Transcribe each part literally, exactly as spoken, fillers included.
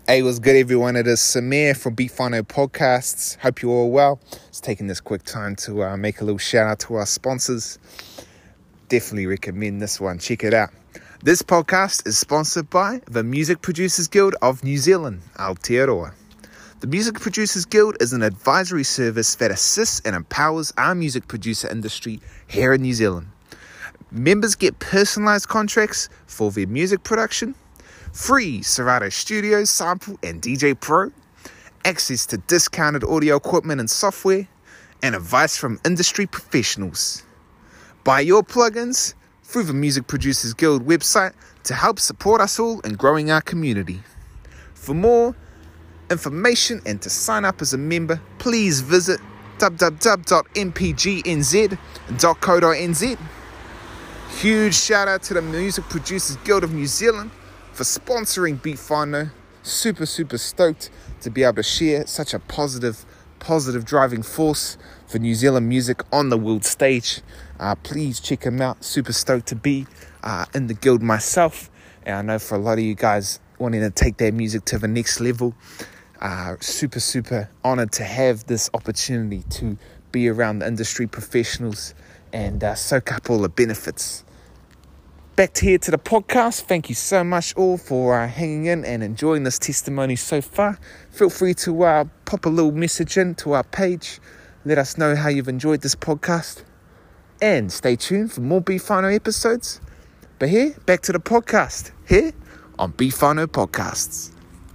Hey, what's good, everyone? It is Samir from Beatfano Podcasts. Hope you're all well. Just taking this quick time to uh, make a little shout out to our sponsors. Definitely recommend this one. Check it out. This podcast is sponsored by the Music Producers Guild of New Zealand, Aotearoa. The Music Producers Guild is an advisory service that assists and empowers our music producer industry here in New Zealand. Members get personalised contracts for their music production, free Serato Studios sample and D J Pro, access to discounted audio equipment and software, and advice from industry professionals. Buy your plugins through the Music Producers Guild website to help support us all in growing our community. For more information and to sign up as a member, please visit w w w dot m p g n z dot co dot n z. Huge shout out to the Music Producers Guild of New Zealand for sponsoring Beatfano. Super, super stoked to be able to share such a positive, positive driving force for New Zealand music on the world stage. Uh, please check them out. Super stoked to be uh, in the guild myself. And I know for a lot of you guys wanting to take their music to the next level, uh, super, super honored to have this opportunity to be around the industry professionals and uh, soak up all the benefits. Back to here to the podcast. Thank you so much all for uh, hanging in and enjoying this testimony so far. Feel free to uh, pop a little message in to our page. Let us know how you've enjoyed this podcast. And stay tuned for more Beatfano episodes. But here, back to the podcast. Here on Beatfano Podcasts.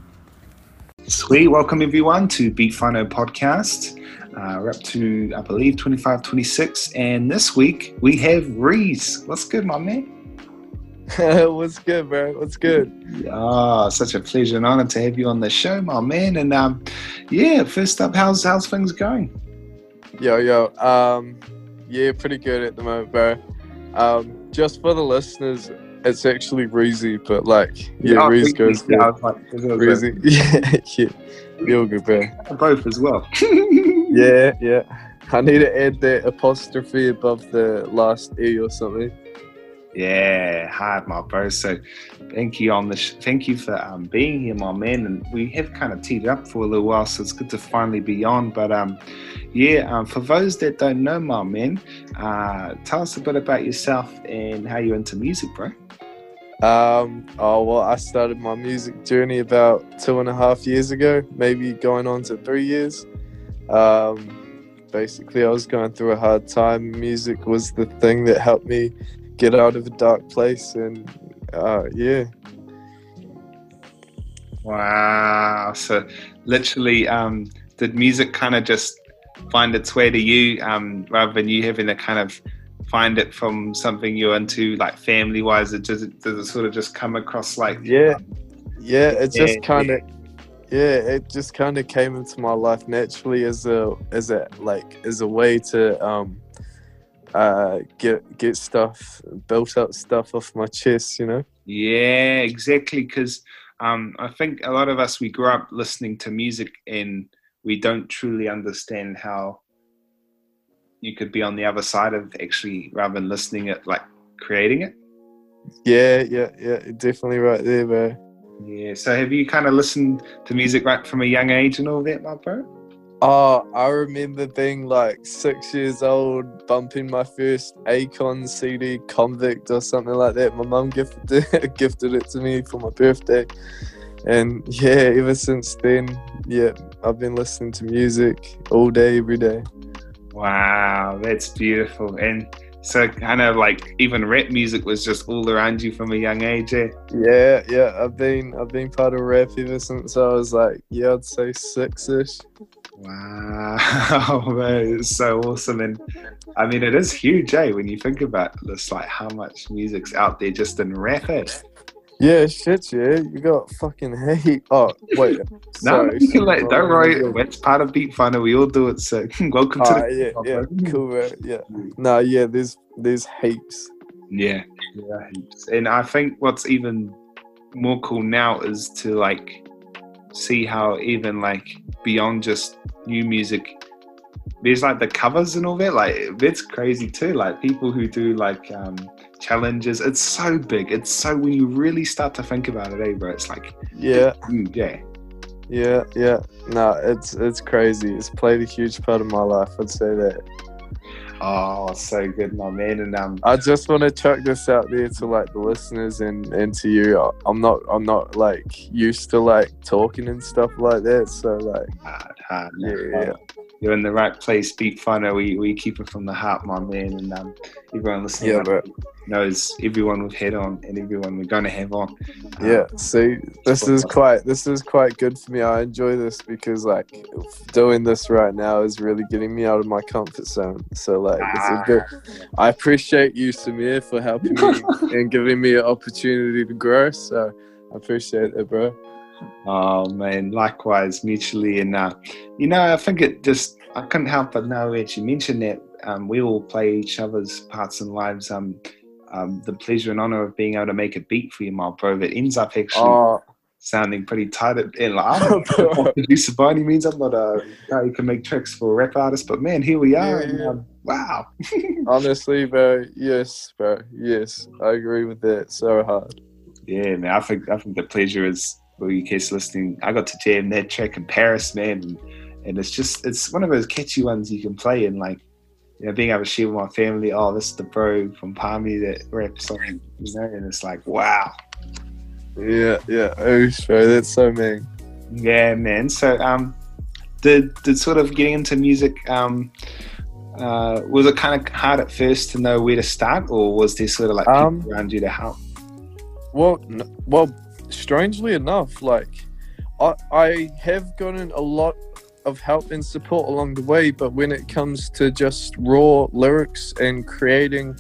Sweet. Welcome everyone to Beatfano Podcast. Uh, we're up to, I believe, twenty-five, twenty-six. And this week we have Reese. What's good, my man? What's good, bro? What's good? Ah, such a pleasure and honor to have you on the show, my man. And um, yeah, first up, how's how's things going? Yo, yo. Um, yeah, pretty good at the moment, bro. Um, just for the listeners, it's actually Reezy, but like, yeah, oh, Reezy goes good. Yeah, I was like, Reezy, yeah, yeah, you're good, bro. Both as well. yeah, yeah. I need to add that apostrophe above the last E or something. Yeah, hard, my bro. So thank you on the sh- thank you for um, being here, my man. And we have kind of teed up for a little while, so it's good to finally be on. But um, yeah, um, for those that don't know, my man, uh, tell us a bit about yourself and how you're into music, bro. Um, oh well, I started my music journey about two and a half years ago, maybe going on to three years. Um, basically, I was going through a hard time. Music was the thing that helped me get out of a dark place, and uh, yeah. Wow. So literally, um, did music kind of just find its way to you, um, rather than you having to kind of find it from something you're into, like family-wise? It just does it sort of just come across like yeah, yeah. It just yeah, kind of yeah. yeah, it just kind of came into my life naturally as a as a like as a way to um. Uh, get get stuff, built up stuff off my chest, you know? Yeah, exactly. Because um, I think a lot of us, we grew up listening to music and we don't truly understand how you could be on the other side of actually, rather than listening it, like creating it. Yeah, yeah, yeah, definitely right there, bro. Yeah. So have you kind of listened to music right from a young age and all that, my bro? Oh, I remember being like six years old, bumping my first Akon C D, Convict or something like that. My mum gifted it, gifted it to me for my birthday. And yeah, ever since then, yeah, I've been listening to music all day, every day. Wow, that's beautiful. And so kind of like even rap music was just all around you from a young age, eh? Yeah, yeah, I've been I've been part of rap ever since I was like, yeah, I'd say six-ish. Wow, man, it's so awesome. And I mean, it is huge, eh, when you think about this, like how much music's out there just in rap, eh? Yeah, shit, yeah, you got fucking hate. Oh, wait. No, sorry, you can like, don't worry, yeah. it's part of Beatfano, we all do it, so welcome to uh, the... yeah, yeah, cool, right, yeah. No, yeah, there's, there's heaps. Yeah, yeah, heaps. And I think what's even more cool now is to like see how even like beyond just new music, there's like the covers and all that, like that's crazy too. Like people who do like um challenges, it's so big, it's so, when you really start to think about it, eh bro, it's like yeah huge, yeah. Yeah, yeah. No, it's it's crazy. It's played a huge part of my life. I'd say that. Oh, so good, my man. And um, I just want to chuck this out there to like the listeners and, and to you. I'm not I'm not like used to like talking and stuff like that. So like, hard, hard, yeah, hard. yeah. You're in the right place. Beat Whānau. We we keep it from the heart, my man. And um, everyone listening Yeah, up bro. knows everyone we've had on and everyone we're going to have on. Um, Yeah, see, this is quite this is quite good for me. I enjoy this because like doing this right now is really getting me out of my comfort zone. So like, it's a good. I appreciate you, Samir, for helping me and giving me an opportunity to grow. So I appreciate it, bro. Oh man, likewise, mutually. And uh, you know, I think it just I couldn't help but know as you mentioned that um, we all play each other's parts in lives. Um, um, the pleasure and honor of being able to make a beat for you, my bro, that ends up actually Oh, sounding pretty tight. At, and like, I'm not a producer by any means. I'm not a guy who can make tracks for a rap artist, but man, here we are. Yeah, And, yeah. um, wow. honestly, bro, yes, bro, yes, I agree with that so hard. Yeah, man. I think I think the pleasure is for you kids listening. I got to jam that track in Paris, man, and, and it's just it's one of those catchy ones you can play and like, you know, being able to share with my family. Oh, this is the bro from Palmy that raps on, you know, and it's like, wow. Yeah, yeah, oh, bro, that's so mean. Yeah, man. So, um, did did sort of getting into music, um, uh, was it kind of hard at first to know where to start, or was there sort of like people Um, around you to help? Well, n- well, strangely enough, like I, I have gotten a lot of help and support along the way, but when it comes to just raw lyrics and creating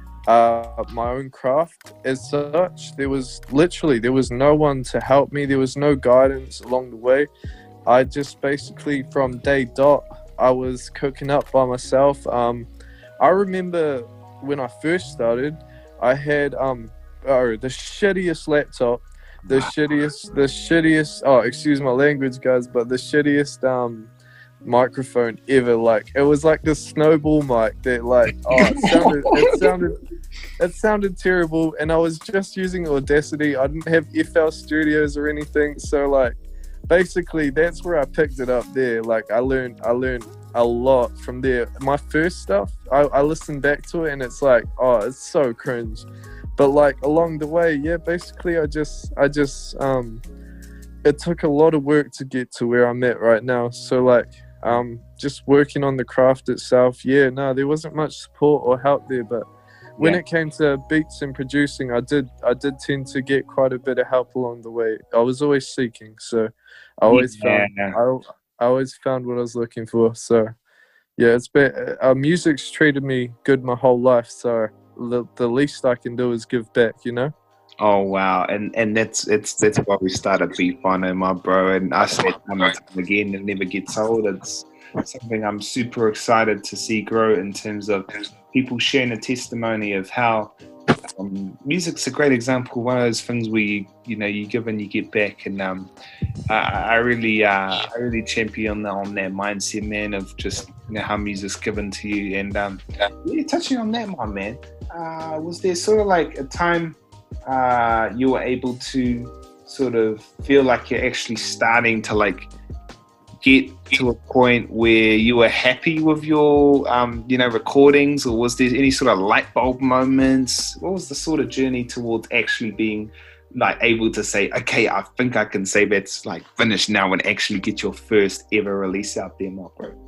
uh, my own craft as such, there was literally there was no one to help me. There was no guidance along the way. I just basically from day dot, I was cooking up by myself. Um, I remember when I first started, I had um. Oh, the shittiest laptop, the shittiest, the shittiest. Oh, excuse my language, guys, but the shittiest um microphone ever. Like it was like this snowball mic that, like, oh, it sounded, it sounded, it sounded terrible. And I was just using Audacity. I didn't have F L Studios or anything, so like, basically, that's where I picked it up. There, like, I learned, I learned a lot from there. My first stuff, I, I listened back to it, and it's like, oh, it's so cringe. But like along the way, yeah, basically I just, I just, um, it took a lot of work to get to where I'm at right now. So like, um, just working on the craft itself, yeah, no, there wasn't much support or help there. But when Yeah. it came to beats and producing, I did, I did tend to get quite a bit of help along the way. I was always seeking, so I always Yeah. found, I, I always found what I was looking for. So yeah, it's been, uh, music's treated me good my whole life. So the, the least I can do is give back, you know? Oh wow, and and that's it's that's why we started Beat Whānau, my bro. And I say it time and time again, it never gets old. It's something I'm super excited to see grow in terms of people sharing a testimony of how um, music's a great example. One of those things where you you know you give and you get back, and um, I, I really uh, I really champion on that mindset, man, of just you know how music's given to you. And um, yeah, touching on that, my man, uh, was there sort of like a time uh, you were able to sort of feel like you're actually starting to like get to a point where you were happy with your, um, you know, recordings, or was there any sort of light bulb moments? What was the sort of journey towards actually being like able to say, okay, I think I can say that's like finished now and actually get your first ever release out there, my bro?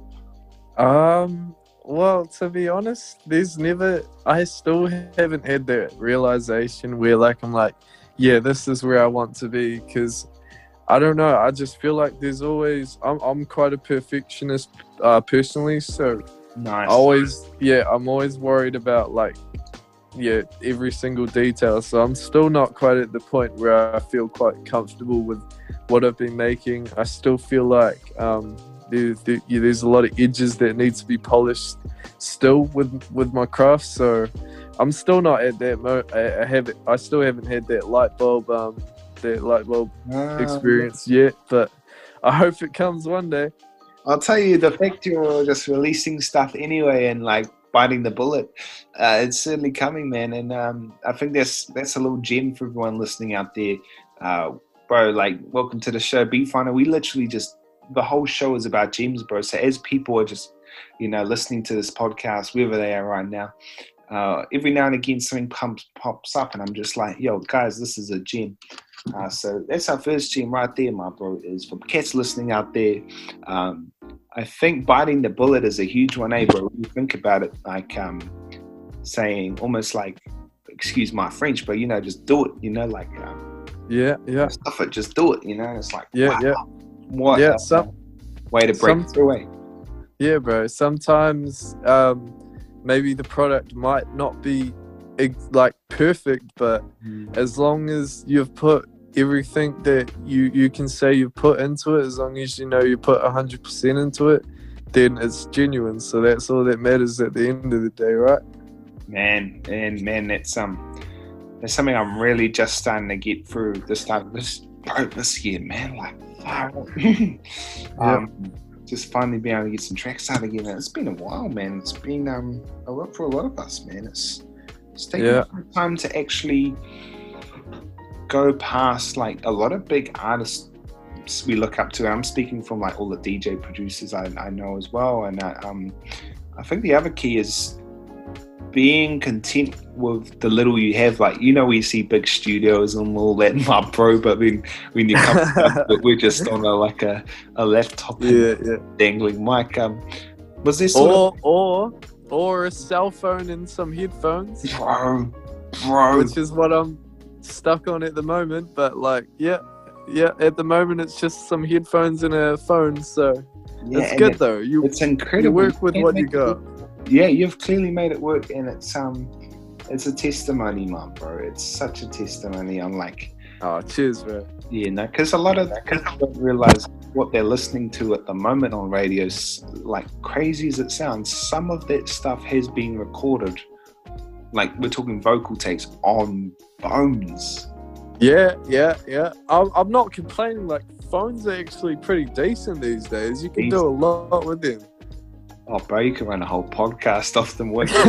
Um, well, to be honest, there's never, I still haven't had that realization where like, I'm like, yeah, this is where I want to be. Cause I don't know. I just feel like there's always, I'm, I'm quite a perfectionist, uh, personally. So Nice. I always, yeah, I'm always worried about like, yeah, every single detail. So I'm still not quite at the point where I feel quite comfortable with what I've been making. I still feel like, um, There, there, yeah, there's a lot of edges that need to be polished still with with my craft, so I'm still not at that mo I, I haven't I still haven't had that light bulb um that light bulb Uh, experience yet, but I hope it comes one day. I'll tell you, the fact you're just releasing stuff anyway and like biting the bullet, uh, it's certainly coming, man. And um, I think that's that's a little gem for everyone listening out there. Uh, bro, like, welcome to the show, Beat Finder. We literally just, the whole show is about gems, bro. So as people are just, you know, listening to this podcast, wherever they are right now, uh, every now and again something pumps, pops up and I'm just like, yo, guys, this is a gem. Uh, so that's our first gem right there, my bro, is for cats listening out there. Um, I think biting the bullet is a huge one, eh, bro? When you think about it, like um, saying almost like, excuse my French, but, you know, just do it, you know, like, um, yeah, yeah, stuff it, just do it, you know. It's like, yeah, wow, yeah, what yeah. a Some, way to break some, through, eh? Yeah, bro. Sometimes um, maybe the product might not be ex- like perfect, but Mm. as long as you've put everything that you, you can say you've put into it, as long as you know you put one hundred percent into it, then it's genuine. So that's all that matters at the end of the day, right? Man, and man, that's um, that's something I'm really just starting to get through this time, this bro, this year, man. Like, wow. um, just finally being able to get some tracks out again. It's been a while, man. It's been um a lot for a lot of us, man. It's it's taken Yeah. some time to actually go past like a lot of big artists we look up to. I'm speaking from like all the D J producers I, I know as well, and uh, um, I think the other key is being content with the little you have. Like, you know, we see big studios and all that, my bro, but then when you come to it, we're just on a, like a, a laptop Yeah, and yeah. dangling mic. Um, was there sort Or of or or a cell phone and some headphones, bro, bro? which is what I'm stuck on at the moment. But like, yeah, yeah. At the moment, it's just some headphones and a phone. So Yeah, it's and good it- though. You It's you incredible. work with You what can't you make it got. work. Yeah, you've clearly made it work, and it's um, it's a testimony, man, bro. It's such a testimony. I'm like, Oh, cheers, bro. yeah, no, because a lot of people don't realize what they're listening to at the moment on radio. s- Like, crazy as it sounds, some of that stuff has been recorded. Like, we're talking vocal takes on phones. Yeah, yeah, yeah. I'm, I'm not complaining. Like, phones are actually pretty decent these days. You can do a lot with them. Oh, bro, you can run a whole podcast off them. With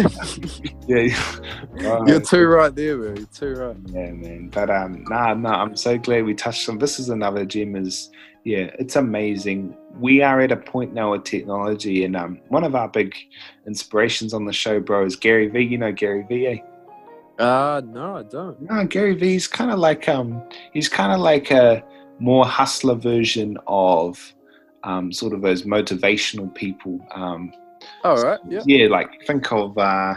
yeah, Right. You're too right there, bro. You're too right. Yeah, man. But um, nah, nah. I'm so glad we touched on. This is another gem. Is yeah, it's amazing. We are at a point now with technology, and um, one of our big inspirations on the show, bro, is Gary Vee. You know Gary Vee, eh? Uh, no, I don't. No, Gary Vee's kind of like um, he's kind of like a more hustler version of um, sort of those motivational people. Um, All right, yeah. yeah, like think of uh,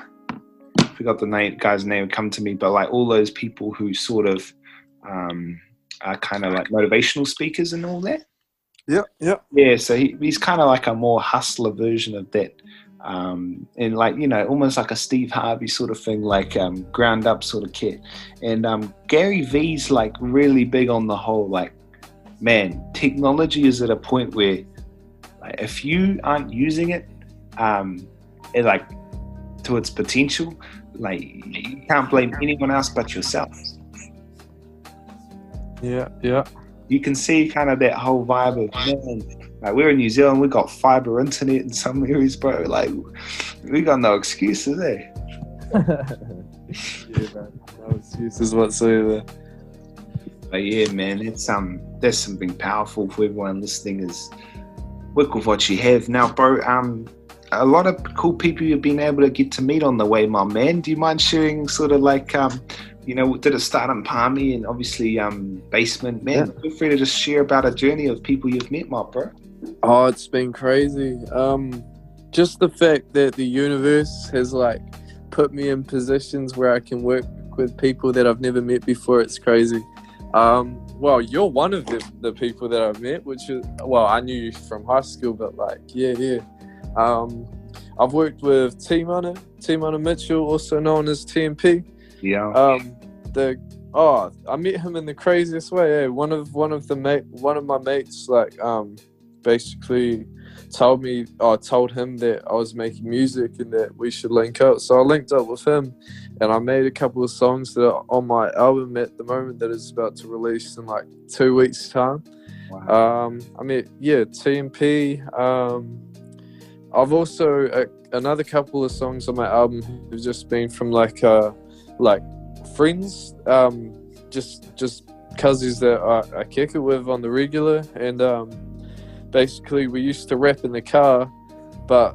I forgot the name guy's name come to me, but like all those people who sort of um, are kind of like motivational speakers and all that. Yeah, yeah. Yeah, so he, he's kind of like a more hustler version of that. Um, and like, you know, almost like a Steve Harvey sort of thing, like um, ground up sort of kid. And um, Gary Vee's like really big on the whole, like, man, technology is at a point where like, if you aren't using it, um, it like to its potential, like you can't blame anyone else but yourself. Yeah, yeah. You can see kind of that whole vibe of, man, like we're in New Zealand, we got fiber internet in some areas, bro. Like we got no excuses, eh? Yeah, man. No excuses whatsoever. But yeah, man, it's um, there's something powerful for everyone listening. Is work with what you have now, bro. Um, a lot of cool people you've been able to get to meet on the way, my man. Do you mind sharing, sort of like, um, you know, did it start in Palmy and obviously um, Basement, man? Yeah. Feel free to just share about a journey of people you've met, my bro. Oh, it's been crazy. Um, just the fact that the universe has like put me in positions where I can work with people that I've never met before. It's crazy. Um, well, you're one of the, the people that I've met, which is, well, I knew you from high school, but like, yeah, yeah. Um, I've worked with T Mana, T Mana Mitchell, also known as T M P. Yeah. Um, the oh, I met him in the craziest way. Eh? One of one of the mate, one of my mates, like um, basically told me, I told him that I was making music and that we should link up. So I linked up with him, and I made a couple of songs that are on my album at the moment that is about to release in like two weeks' time. Wow. Um, I mean, yeah, T M P. Um, I've also uh, another couple of songs on my album have just been from like uh, like friends, um, just just cousins that I, I kick it with on the regular, and um, basically we used to rap in the car, but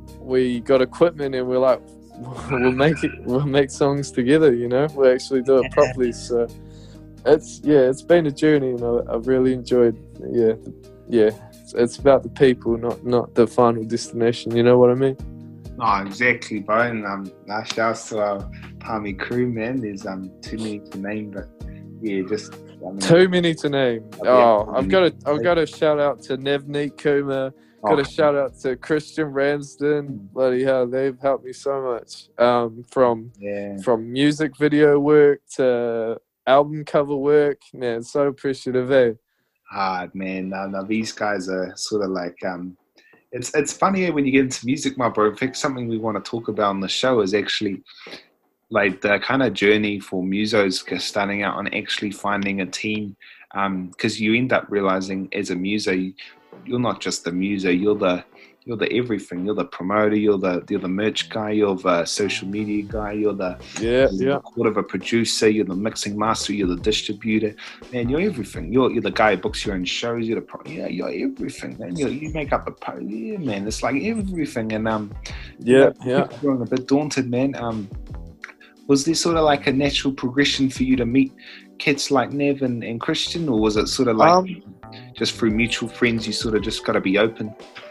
we got equipment and we're like, we'll make it, we'll make songs together, you know, we'll actually do it properly. So it's, yeah, it's been a journey, and I, I've really enjoyed, yeah, yeah, it's, it's about the people, not, not the final destination, you know what I mean? No, exactly, bro. And um, nah, shouts to our Palmy crew, man. There's um too many to name, but yeah, just I mean, too many to name. Oh, Oh, I've got to, I've got to shout out to Nevneet Kuma. Got oh, a shout out to Christian Ramsden. Bloody hell, they've helped me so much. Um, from yeah, from music video work to album cover work, man. So appreciative, eh? hard, man. Now, now these guys are sort of like um. It's it's funny when you get into music, my bro. In fact, something we want to talk about on the show is actually like the kind of journey for musos starting out on actually finding a team. Because um, you end up realizing as a muso, you, you're not just the muso. You're the you're the everything. You're the promoter. You're the you're the merch guy. You're the social media guy. You're the Yeah, you're yeah. the of a producer. You're the mixing master. You're the distributor. Man, you're everything. You're you're the guy who books your own shows. You're the pro- yeah. You're everything, man. You you make up the po- yeah, man. It's like everything. And um, Yeah, you know, yeah. feeling a bit daunted, man. Um, was there sort of like a natural progression for you to meet kids like Nev and, and Christian, or was it sort of like Um, just through mutual friends? You sort of just got to be open.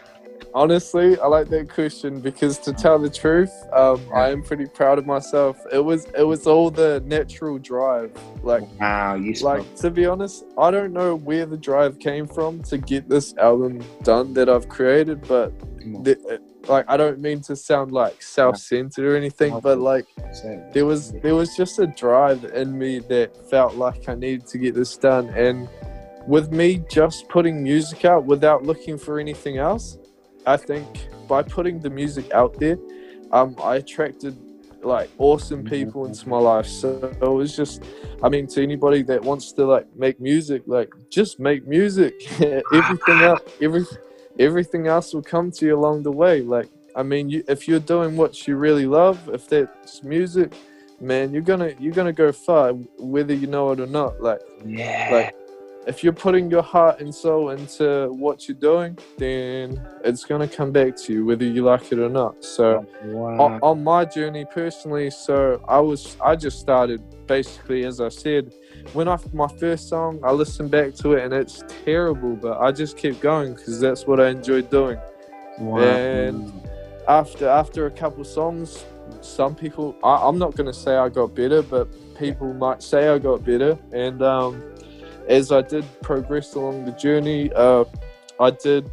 Honestly, I like that question because, to tell the truth, um, I am pretty proud of myself. It was it was all the natural drive. Like, Wow, yes, like to be honest, I don't know where the drive came from to get this album done that I've created, but bro. the, like I don't mean to sound like self-centered or anything, but like there was there was just a drive in me that felt like I needed to get this done, and with me just putting music out without looking for anything else, I think by putting the music out there, um, I attracted like awesome people into my life. So it was just, I mean, to anybody that wants to like make music, like just make music. everything else, every, everything else will come to you along the way. Like, I mean, you, if you're doing what you really love, if that's music, man, you're gonna you're gonna go far, whether you know it or not. Like, Yeah. like. If you're putting your heart and soul into what you're doing, then it's going to come back to you, whether you like it or not. So Wow. on, on my journey personally, so I was, I just started basically, as I said, when I, my first song, I listened back to it and it's terrible, but I just kept going because that's what I enjoyed doing. Wow. And after, after a couple songs, some people, I, I'm not going to say I got better, but people might say I got better. And, um, as I did progress along the journey, uh, I did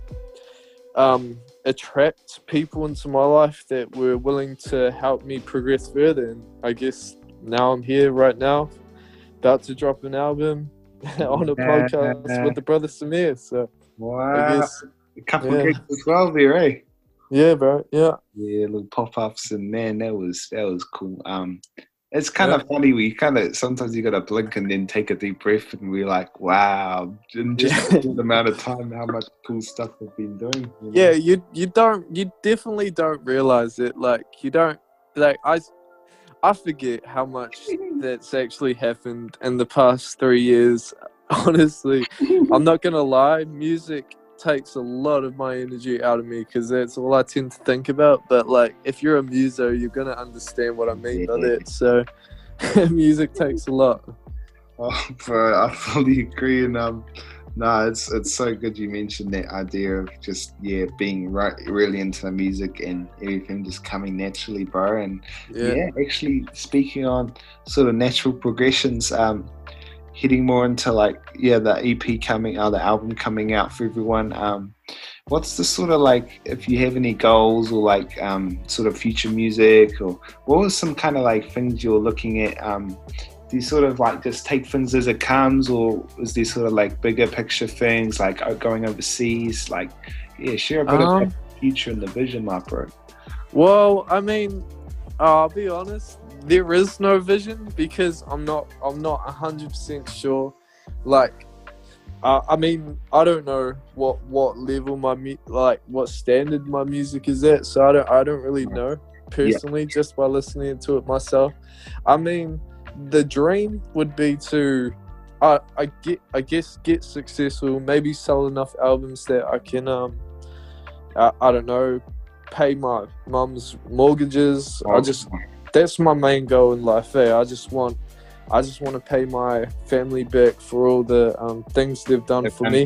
um, attract people into my life that were willing to help me progress further. And I guess now I'm here right now, about to drop an album on a podcast with the brother Samir. So Wow. I guess, a couple yeah. of gigs as well there, eh? yeah, bro, yeah. Yeah, little pop-ups, and man, that was that was cool. Um, it's kind Yeah. of funny. We kind of sometimes you gotta blink and then take a deep breath, and we're like, wow, in just Yeah. a short amount of time, how much cool stuff we've been doing. You know? Yeah, you you don't you definitely don't realize it. Like you don't like I I forget how much that's actually happened in the past three years. Honestly, I'm not gonna lie. Music takes a lot of my energy out of me because that's all I tend to think about. But like, if you're a muso, you're gonna understand what I mean by that. So, music takes a lot. Oh, bro, I fully agree. And um, no, it's it's so good you mentioned that idea of just yeah being right really into the music and everything just coming naturally, bro. And Yeah. yeah, actually speaking on sort of natural progressions, um, heading more into like yeah the E P coming out, the album coming out for everyone. Um, what's the sort of like if you have any goals or like um sort of future music, or what was some kind of like things you're looking at? Um, do you sort of like just take things as it comes, or is there sort of like bigger picture things like going overseas? Like, yeah, share a bit Um, of the future and the vision, my bro. Well, I mean, I'll be honest. There is no vision because I'm not. I'm not a hundred percent sure. Like, uh, I mean, I don't know what what level my mu- like what standard my music is at. So I don't. I don't really know personally, just by listening to it myself. I mean, the dream would be to I, I get I guess get successful, maybe sell enough albums that I can um I, I don't know, pay my mum's mortgages. I just that's my main goal in life. Eh? I just want I just want to pay my family back for all the um things they've done for me.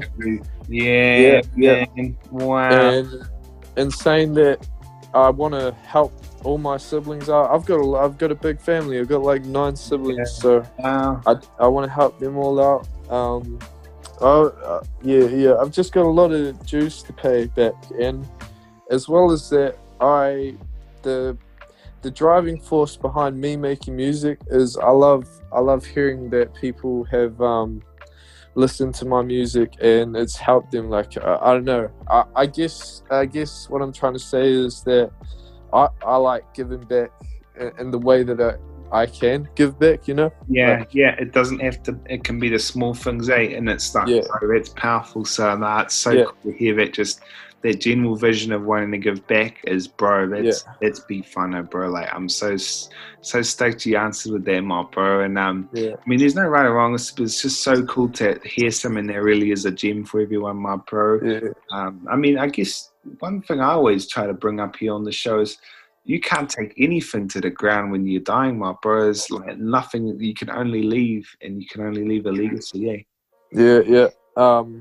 Yeah, yeah, yeah. Wow. And in saying that, I want to help all my siblings out. I've got a, I've got a big family. I've got like nine siblings, Yeah. so Wow. I, I want to help them all out. Um, oh uh, yeah, yeah. I've just got a lot of dues to pay back, and as well as that, I the the driving force behind me making music is I love I love hearing that people have um, listened to my music and it's helped them. Like uh, I don't know. I, I guess I guess what I'm trying to say is that I, I like giving back in, in the way that I, I can give back, you know? Yeah, like, yeah. It doesn't have to. It can be the small things, eh? And it's like, yeah. so it's powerful. So nah, it's so Yeah. cool to hear that. Just that general vision of wanting to give back is, bro. That's Yeah. that's be fun, bro. Like I'm so so stoked you answered with that, my bro. And um, Yeah. I mean, there's no right or wrong. It's, it's just so cool to hear something that really is a gem for everyone, my bro. Yeah. Um, I mean, I guess one thing I always try to bring up here on the show is you can't take anything to the ground when you're dying, my bro. It's like nothing. You can only leave, and you can only leave a legacy, eh? Yeah, yeah. Um,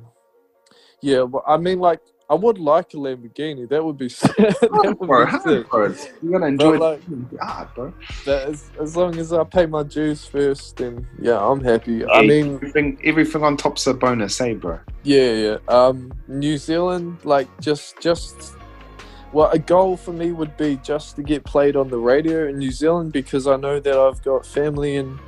yeah, well, I mean, like, I would like a Lamborghini. That would be that would Bro, be how, sick. bro? You gotta enjoy like- it, ah, bro. But as, as long as I pay my dues first, then yeah, I'm happy. I Yeah, mean, everything, everything on top's a bonus, eh, bro? yeah, yeah. Um, New Zealand, like, just, just, well, a goal for me would be just to get played on the radio in New Zealand because I know that I've got family in,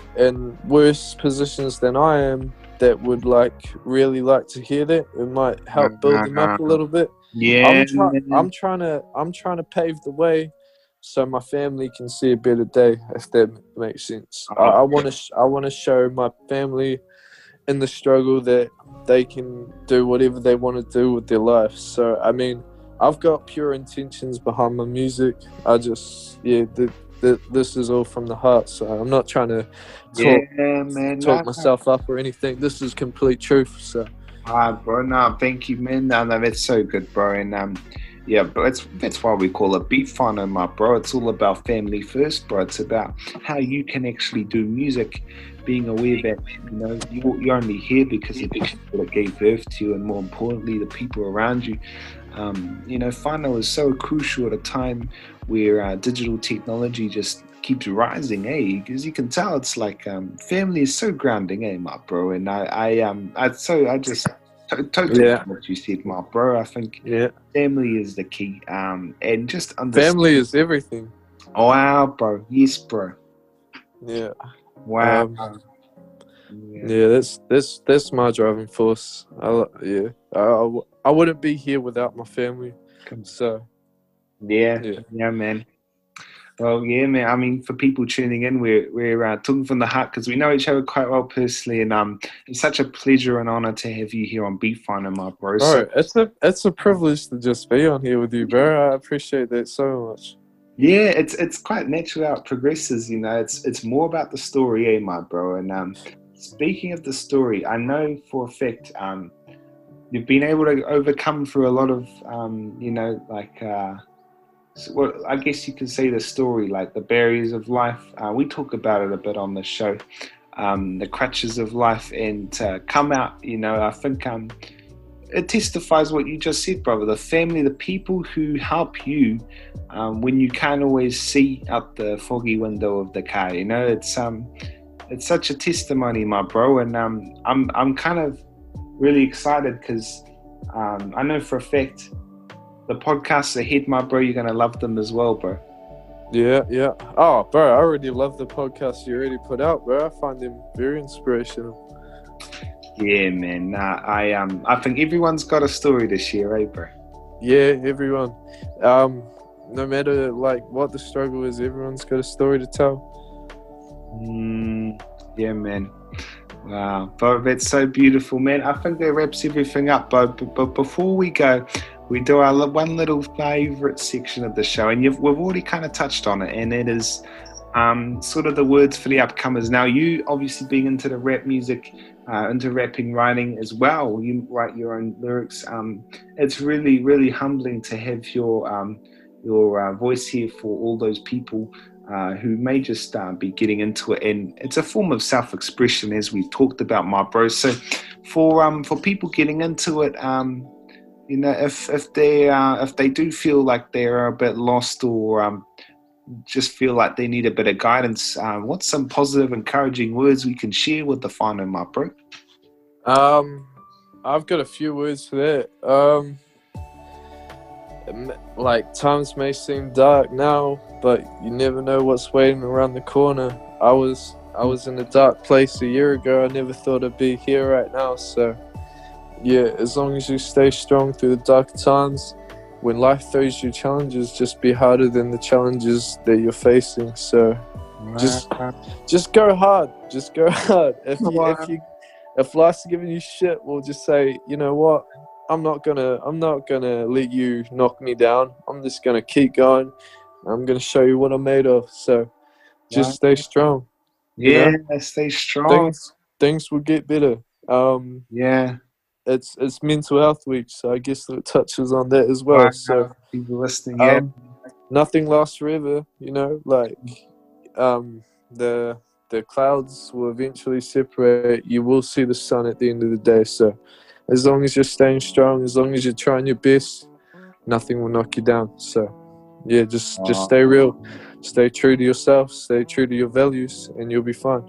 in worse positions than I am that would, like, really like to hear that. It might help build them up a little bit. Yeah, I'm, try- I'm trying to, I'm trying to pave the way so my family can see a better day, if that makes sense. I, I want to, sh- I want to show my family in the struggle that they can do whatever they want to do with their life. So, I mean, I've got pure intentions behind my music. I just, yeah, the, the, this is all from the heart. So I'm not trying to talk, yeah, man. talk Nah, myself up or anything. This is complete truth. So, ah, bro, no, thank you, man. No, no, that's so good, bro. And um, yeah, but that's that's why we call it Beat Finder, my bro. It's all about family first, bro. It's about how you can actually do music, being aware that you know you, you're only here because of the people that gave birth to you, and more importantly, the people around you. Um, you know, Whānau is so crucial at a time where uh, digital technology just keeps rising, eh? Because you can tell it's like um, family is so grounding, eh, my bro? And I, I um, I so I just to- totally Yeah. what you said, my bro. I think yeah, family is the key, um, and just understand. family is everything. Oh, wow, bro. Yes, bro. Yeah. Wow. Um, yeah. Yeah, that's that's that's my driving force. I, yeah, I, I, w- I wouldn't be here without my family. So Yeah, Yeah. yeah, man. Well, yeah, man. I mean, for people tuning in, we're we're uh, talking from the heart because we know each other quite well personally, and um, it's such a pleasure and honor to have you here on Beat Finder, my bro. So, bro, it's a it's a privilege to just be on here with you, bro. I appreciate that so much. yeah, it's it's quite natural how it progresses. You know, it's it's more about the story, eh, my bro. And um, speaking of the story, I know for a fact um, you've been able to overcome through a lot of um, you know, like. Uh, So, well, I guess you can say the story, like the barriers of life. Uh, we talk about it a bit on the show, um, the crutches of life, and uh, come out. You know, I think um, it testifies what you just said, brother. The family, the people who help you um, when you can't always see out the foggy window of the car. You know, it's um, it's such a testimony, my bro, and um, I'm I'm kind of really excited because um, I know for a fact. The podcasts ahead, my bro, you're going to love them as well, bro. Yeah, yeah. Oh, bro, I already love the podcast you already put out, bro. I find them very inspirational. Yeah, man. Nah, I um, I think everyone's got a story to share, eh, bro? Yeah, everyone. Um, no matter like what the struggle is, everyone's got a story to tell. Mm, yeah, man. Wow, bro, that's so beautiful, man. I think that wraps everything up, bro. But, but before we go, we do our one little favourite section of the show, and you've, we've already kind of touched on it, and it is um, sort of the words for the upcomers. Now, you obviously being into the rap music, uh, into rapping, writing as well. You write your own lyrics. Um, it's really, really humbling to have your um, your uh, voice here for all those people uh, who may just uh, be getting into it. And it's a form of self-expression, as we've talked about, my bro. So, for um for people getting into it, um, you know, if if they uh, if they do feel like they're a bit lost or um. just feel like they need a bit of guidance, um, what's some positive, encouraging words we can share with the whānau, my bro? Um, I've got a few words for that. Um, like, times may seem dark now, but you never know what's waiting around the corner. I was I was in a dark place a year ago. I never thought I'd be here right now. So, yeah, as long as you stay strong through the dark times, when life throws you challenges, just be harder than the challenges that you're facing. So just just go hard. Just go hard. If you, if you if life's giving you shit, we'll just say, you know what? I'm not gonna I'm not gonna let you knock me down. I'm just gonna keep going. I'm gonna show you what I'm made of. So just stay strong. Yeah, you know? Stay strong. Things things will get better. Um yeah. It's it's mental health week, so I guess it touches on that as well. Wow. So People listening, yeah. um, nothing lasts forever, you know. Like um, the the clouds will eventually separate. You will see the sun at the end of the day. So as long as you're staying strong, as long as you're trying your best, nothing will knock you down. So yeah, just just Oh. stay real, stay true to yourself, stay true to your values, and you'll be fine.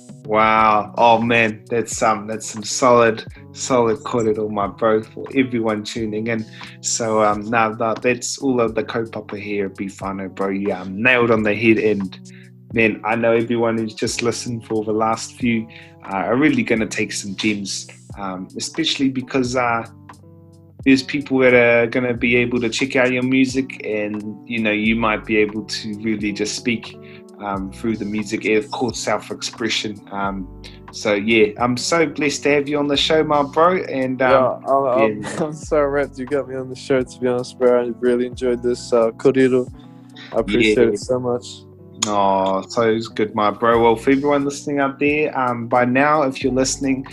Wow. Oh man, that's um that's some solid, solid kōrero, my bro, for everyone tuning in. So um now that that's all of the kaupapa here at Be Whānau, bro. You um, nailed on the head, and man, I know everyone who's just listened for the last few uh, are really gonna take some gems. Um, especially because uh there's people that are gonna be able to check out your music, and you know, you might be able to really just speak Um, through the music, and of course self-expression. Um, so yeah, I'm so blessed to have you on the show, my bro. And um, yeah, I'm, I'm, yeah. I'm so wrapped you got me on the show, to be honest, bro. I really enjoyed this uh, kōrero. I appreciate Yeah. it so much. Oh, so it's good, my bro. Well, for everyone listening out there, um, by now, if you're listening,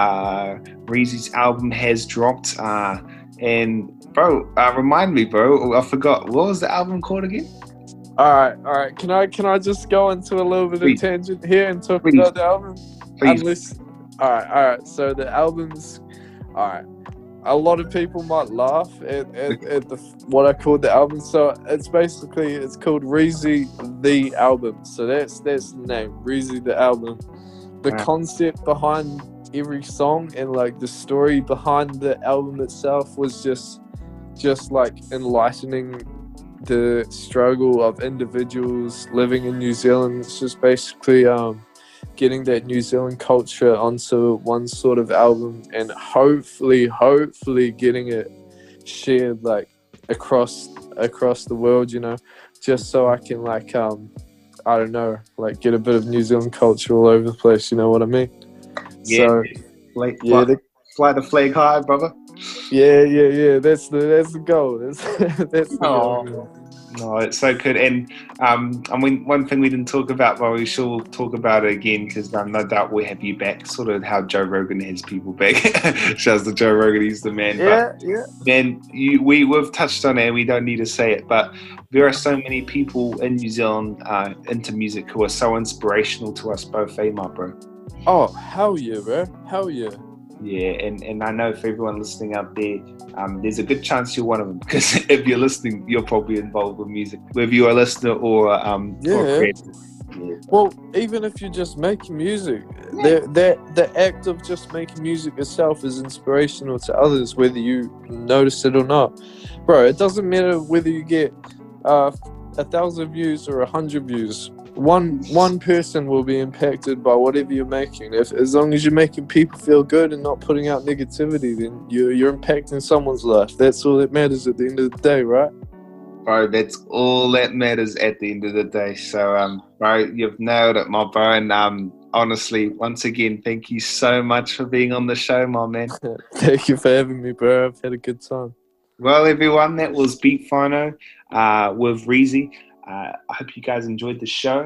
uh, Reezy's album has dropped. Uh, and bro, uh, remind me, bro, I forgot, what was the album called again? All right, all right. Can I can I just go into a little bit Please. of tangent here and talk Please. about the album? Please. Unless, all right, all right. So the album's, all right. A lot of people might laugh at, at, at the what I called the album. So it's basically it's called Reezy the Album. So that's that's the name, Reezy the Album. The Wow. concept behind every song and like the story behind the album itself was just just like enlightening the struggle of individuals living in New Zealand. It's just basically um, getting that New Zealand culture onto one sort of album, and hopefully, hopefully getting it shared like across across the world. You know, just so I can like um, I don't know, like get a bit of New Zealand culture all over the place. You know what I mean? Yeah. So Fly, yeah, fly, the, fly the flag high, brother. yeah, yeah, yeah. That's the that's the goal. That's that's the Oh. goal. No, it's so good. And um, I mean, one thing we didn't talk about, but we shall talk about it again, because um, no doubt we'll have you back. Sort of how Joe Rogan has people back. Shouts to Joe Rogan, he's the man. Yeah, but, yeah. Man, you, we, we've touched on it, we don't need to say it, but there are so many people in New Zealand uh, into music who are so inspirational to us both, eh, my bro? Oh, hell yeah, bro. Hell yeah. Yeah, and, and I know for everyone listening out there, um, there's a good chance you're one of them, because if you're listening, you're probably involved with music, whether you're a listener or um Yeah. or a creator. Yeah. Well, even if you're just making music, the, the, the act of just making music itself is inspirational to others, whether you notice it or not. Bro, it doesn't matter whether you get uh, a thousand views or a hundred views. One one person will be impacted by whatever you're making. If as long as you're making people feel good and not putting out negativity, then you're, you're impacting someone's life. That's all that matters at the end of the day, right? Bro, that's all that matters at the end of the day. So, um, bro, you've nailed it, my bro. And um, honestly, once again, thank you so much for being on the show, my man. Thank you for having me, bro. I've had a good time. Well, everyone, that was Be Whānau uh, with Reezy. Uh, I hope you guys enjoyed the show.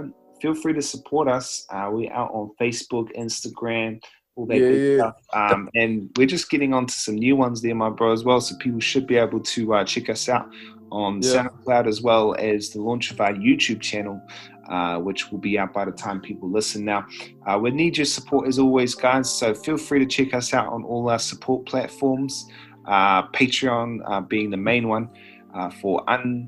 feel free to support us. Uh, we're out on Facebook, Instagram, all that Yeah, good yeah. stuff. Um, and we're just getting onto some new ones there, my bro, as well. So people should be able to uh, check us out on Yeah. SoundCloud, as well as the launch of our YouTube channel, uh, which will be out by the time people listen. Now, uh, we need your support as always, guys. So feel free to check us out on all our support platforms. Uh, Patreon uh, being the main one uh, for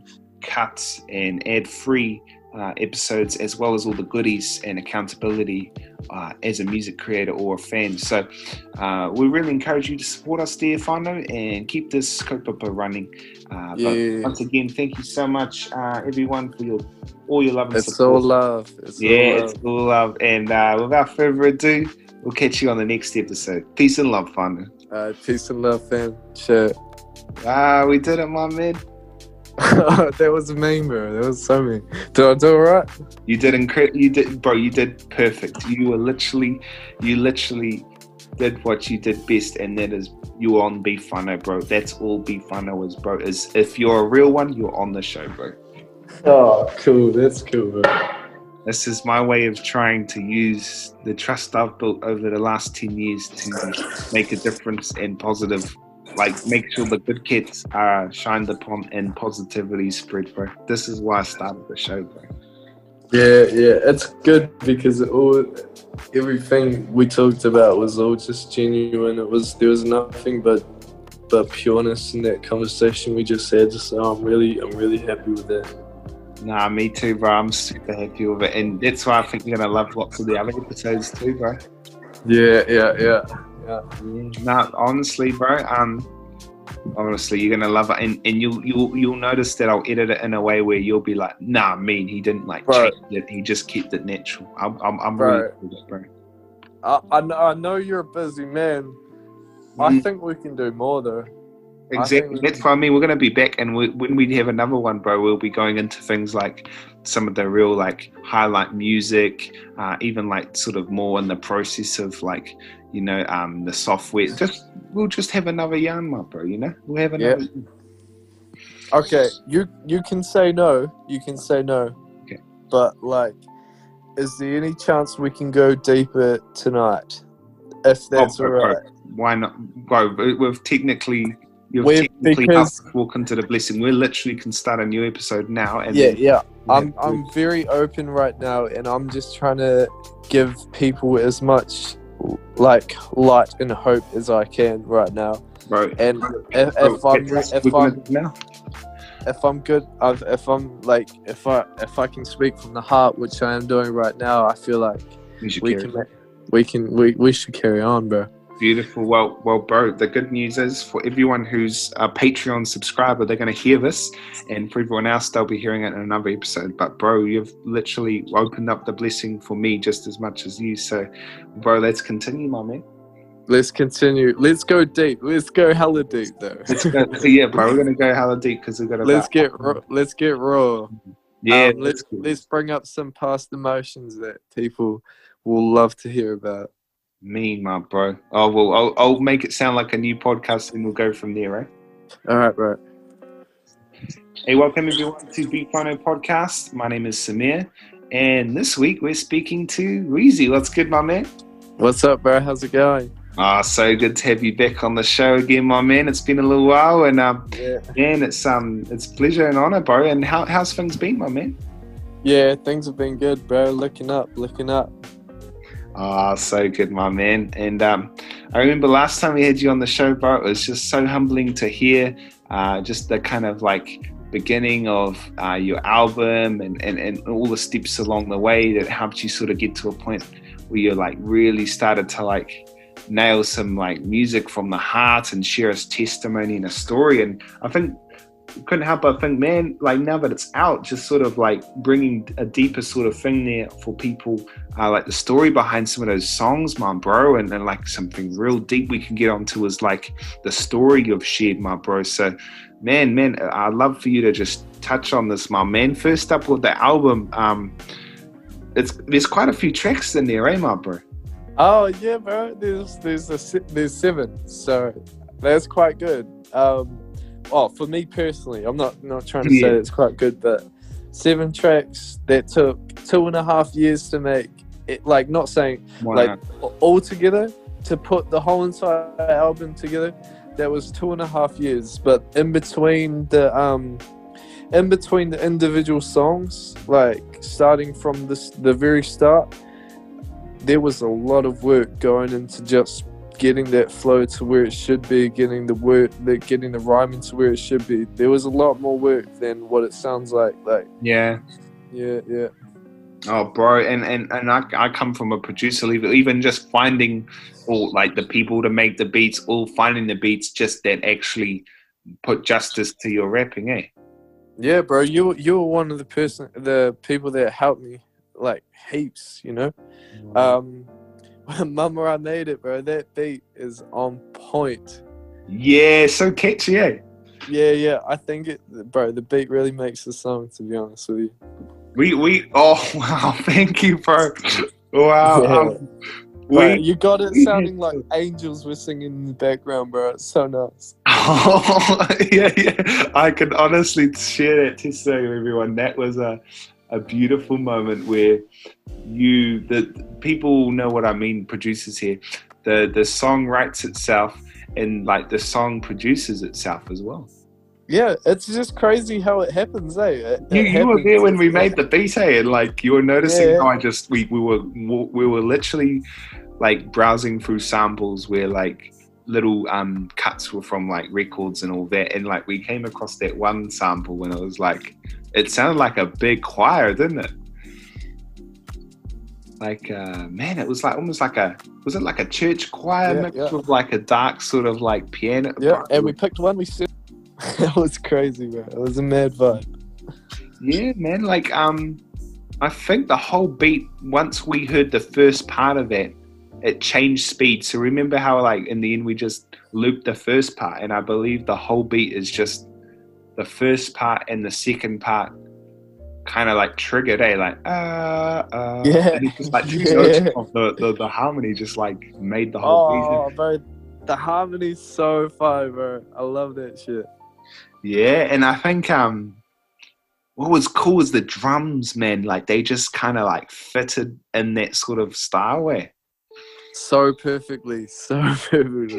uncut and ad-free uh, episodes, as well as all the goodies and accountability uh, as a music creator or a fan. So uh, we really encourage you to support us there, Whānau, and keep this kaupapa running. Uh, Yeah. But once again, thank you so much, uh, everyone, for your all your love and It's support. all love. It's yeah, all love. it's all love. And uh, without further ado, we'll catch you on the next episode. Peace and love, Whānau. Uh, peace and love, fam. Shit. Ah, we did it, my man. That was mean, bro. That was so mean. Did I do it right? You did incredible. You did, bro. You did perfect. You were literally, you literally did what you did best, and that is you were on Be Whānau, bro. That's all Be Whānau is, bro. Is if you're a real one, you're on the show, bro. Oh, cool. That's cool, bro. This is my way of trying to use the trust I've built over the last ten years to make a difference and positive. Like, make sure the good kids are shined upon and positivity spread, bro. This is why I started the show, bro. Yeah, yeah. It's good because it all, everything we talked about was all just genuine. It was there was nothing but but pureness in that conversation we just had. So I'm really I'm really happy with that. Nah, me too, bro. I'm super happy with it, and that's why I think you're gonna love lots of the other episodes too, bro. Yeah, yeah, yeah, yeah. No, honestly, bro. Um, honestly, you're gonna love it, and, and you'll you'll you'll notice that I'll edit it in a way where you'll be like, nah, mean he didn't like Bro. change it. He just kept it natural. I'm I'm, I'm Bro. really good with it, bro. I I know, I know you're a busy man. I Mm. think we can do more though. I Exactly. think- That's what I mean. We're going to be back, and we, when we have another one, bro, we'll be going into things like some of the real like highlight music, uh, even like sort of more in the process of like, you know, um, the software. Just we'll just have another yarn, my bro. You know, we'll have another. Yeah. Okay, you you can say no. You can say no. Okay. But like, is there any chance we can go deeper tonight? If that's Oh, bro, alright. bro, why not, bro? we- We've technically. You've We've- technically because- helped walk into the blessing. We literally can start a new episode now. And Yeah, then, yeah. I'm Yeah. I'm very open right now, and I'm just trying to give people as much like light and hope as I can right now. bro. And if, bro, if I'm that's what if we're I'm gonna do now. if I'm good, I've, if I'm like if I if I can speak from the heart, which I am doing right now, I feel like We should we carry can ma- we can we, we should carry on, bro. Beautiful. Well, well, bro, the good news is for everyone who's a Patreon subscriber, they're going to hear this. And for everyone else, they'll be hearing it in another episode. But, bro, you've literally opened up the blessing for me just as much as you. So, bro, let's continue, my man. Let's continue. Let's go deep. Let's go hella deep, though. Let's go. So, yeah, bro, we're going to go hella deep because we've got about... Let's get raw. Let's get raw. Yeah, Um, let's go. let's bring up some past emotions that people will love to hear about. Me, my bro. Oh, well, I'll, I'll make it sound like a new podcast and we'll go from there, right? All right, bro. Hey, welcome everyone to Be Whānau Podcast. My name is Samir, and this week we're speaking to Weezy. What's good, my man? What's up, bro? How's it going? Ah, so good to have you back on the show again, my man. It's been a little while, and um, Yeah. man, it's um, it's a pleasure and honor, bro. And how how's things been, my man? Yeah, things have been good, bro. Looking up, looking up. Ah, so good, my man. And um, I remember last time we had you on the show, bro. It was just so humbling to hear, uh, just the kind of like beginning of uh, your album and, and, and all the steps along the way that helped you sort of get to a point where you like really started to like nail some like music from the heart and share a testimony and a story. And I think couldn't help but think, man, like now that it's out, just sort of like bringing a deeper sort of thing there for people, uh, like the story behind some of those songs, my bro, and then like something real deep we can get onto is like the story you've shared, my bro. So, man, man, I'd love for you to just touch on this, my man. First up with the album, um, it's there's quite a few tracks in there, eh, my bro? Oh yeah, bro. There's there's a si- there's seven, so that's quite good. Um, oh, for me personally, I'm not not trying to say Yeah. it's quite good, but seven tracks that took two and a half years to make. It, like, not saying Wow. like all together to put the whole entire album together. That was two and a half years. But in between the um, in between the individual songs, like starting from this the very start, there was a lot of work going into just getting that flow to where it should be, getting the word, the, getting the rhyming to where it should be. There was a lot more work than what it sounds like. Like, Yeah. yeah, yeah, Oh, bro, and and and I, I come from a producer level. Even just finding all like the people to make the beats, all finding the beats just that actually put justice to your rapping, eh? yeah, bro. You you were one of the person, the people that helped me like heaps. You know, um, Mama, I made it, bro. That beat is on point. Yeah, so catchy, eh? Yeah, yeah. I think it, bro. The beat really makes the song. To be honest with you. We we oh wow, thank you, bro. Wow. Yeah. Um, Bro, we you got it we- sounding like angels were singing in the background, bro. It's so nice. Oh, yeah, yeah. I can honestly share that testimony with everyone. That was a, a beautiful moment where you, the people know what I mean, producers here. The the song writes itself and like the song produces itself as well. Yeah, it's just crazy how it happens, eh? It, You, it you were happens. there when we made the beat, eh? And like you were noticing Yeah. how I just we, we were we were literally like browsing through samples where like little um cuts were from like records and all that, and like we came across that one sample when it was like it sounded like a big choir, didn't it? Like uh man, it was like almost like a was it like a church choir Yeah, mixed yeah. with like a dark sort of like piano. Yeah, and we picked one. We said it was crazy, bro. It was a mad vibe. Yeah, man. Like, um, I think the whole beat, once we heard the first part of that, it changed speed. So remember how, like, in the end, we just looped the first part, and I believe the whole beat is just the first part and the second part kind of like triggered, eh? Like, uh, uh, Yeah. and it's just like two Yeah. notes of the, the the harmony just like made the whole Oh, bro, the harmony's so fire, bro. I love that shit. Yeah, and I think um, what was cool is the drums, man. Like they just kind of like fitted in that sort of style way. So perfectly, so perfectly.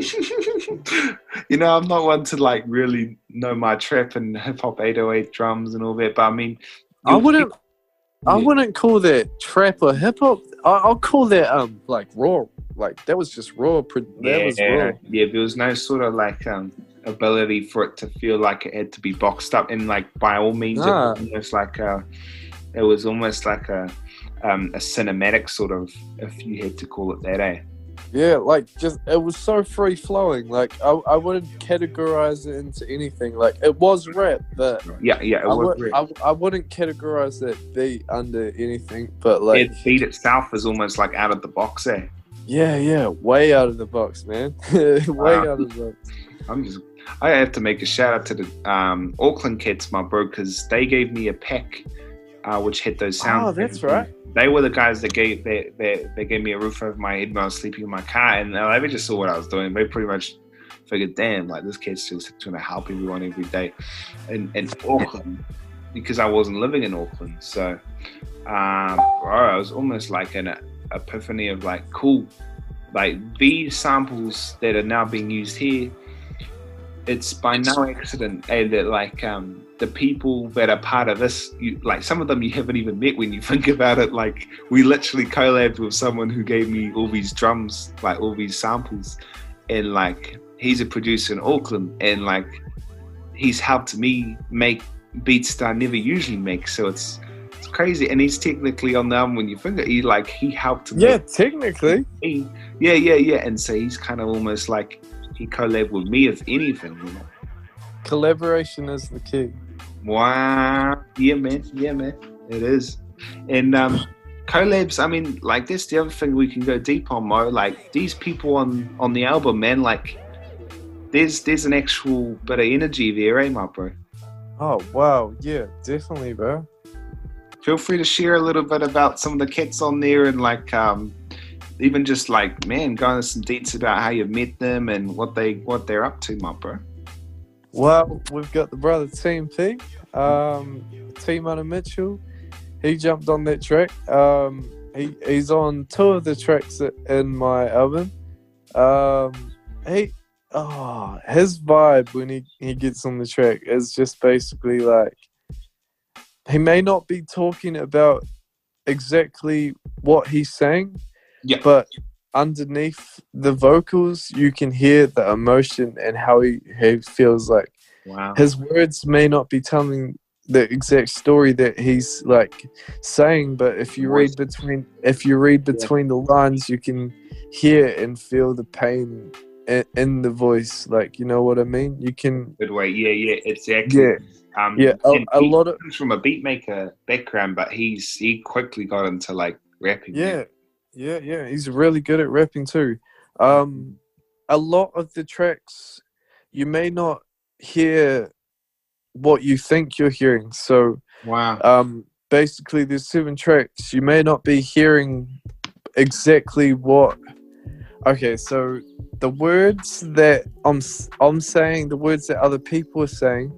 You know, I'm not one to like really know my trap and hip hop eight oh eight drums and all that, but I mean, I you'll wouldn't, keep- I Yeah. wouldn't call that trap or hip hop. I- I'll call that um like raw. Like that was just raw. Pro- That was yeah, raw. yeah. There was no sort of like um ability for it to feel like it had to be boxed up, and like by all means, Nah. it was almost like a, it was almost like a um a cinematic sort of, if you had to call it that, eh? Yeah, like just it was so free flowing. Like I, I wouldn't categorize it into anything. Like it was rap, but Yeah, yeah. It I, was would, great. I, I wouldn't categorize that beat under anything. But like, The beat itself is almost like out of the box, eh? yeah, yeah, way out of the box, man. way Wow. out of the box. I'm just, I have to make a shout out to the um, Auckland kids, my bro, because they gave me a pack uh, which had those sounds. Oh, that's right. They were the guys that gave they, they, they gave me a roof over my head when I was sleeping in my car, and uh, they just saw what I was doing. They pretty much figured, damn, like this kid's just trying to help everyone every day in, in Auckland, because I wasn't living in Auckland. So, um, bro, it was almost like an epiphany of like, cool, like these samples that are now being used here, it's by no accident, and that like um the people that are part of this, you, like some of them you haven't even met when you think about it. Like we literally collabed with someone who gave me all these drums, like all these samples, and like he's a producer in Auckland, and like he's helped me make beats that I never usually make. So it's it's crazy, and he's technically on the album when you think it. He like he helped me. Yeah, technically. Me. Yeah, yeah, yeah. And so he's kind of almost like he collabed with me, if anything. You know? Collaboration is the key. Wow. Yeah, man. Yeah, man. It is. And um, collabs, I mean, like, that's the other thing we can go deep on, Mo. Like, these people on, on the album, man, like, there's there's an actual bit of energy there, eh, my bro? Oh wow, yeah, definitely, bro. Feel free to share a little bit about some of the kids on there, and, like, um, even just, like, man, go into some deets about how you met them and what, they, what they're up to, my bro. Well, we've got the brother Team P, um, Team Anna Mitchell. He jumped on that track. Um, he he's on two of the tracks in my album. Um, he oh his vibe when he, he gets on the track is just basically like he may not be talking about exactly what he's saying, Yeah. but underneath the vocals, you can hear the emotion and how he, he feels like. Wow. His words may not be telling the exact story that he's like saying, but if you read between if you read between the lines, you can hear and feel the pain in, in the voice. Like, you know what I mean? You can. Good way. Yeah, yeah, exactly. Yeah. Um, yeah, a, and a he lot of comes from a beat maker background, but he's he quickly got into like rapping. yeah, yeah, yeah. He's really good at rapping too. Um, a lot of the tracks you may not hear what you think you're hearing. So, Wow. um, basically, there's seven tracks. You may not be hearing exactly what. Okay, so the words that I'm I'm saying, the words that other people are saying,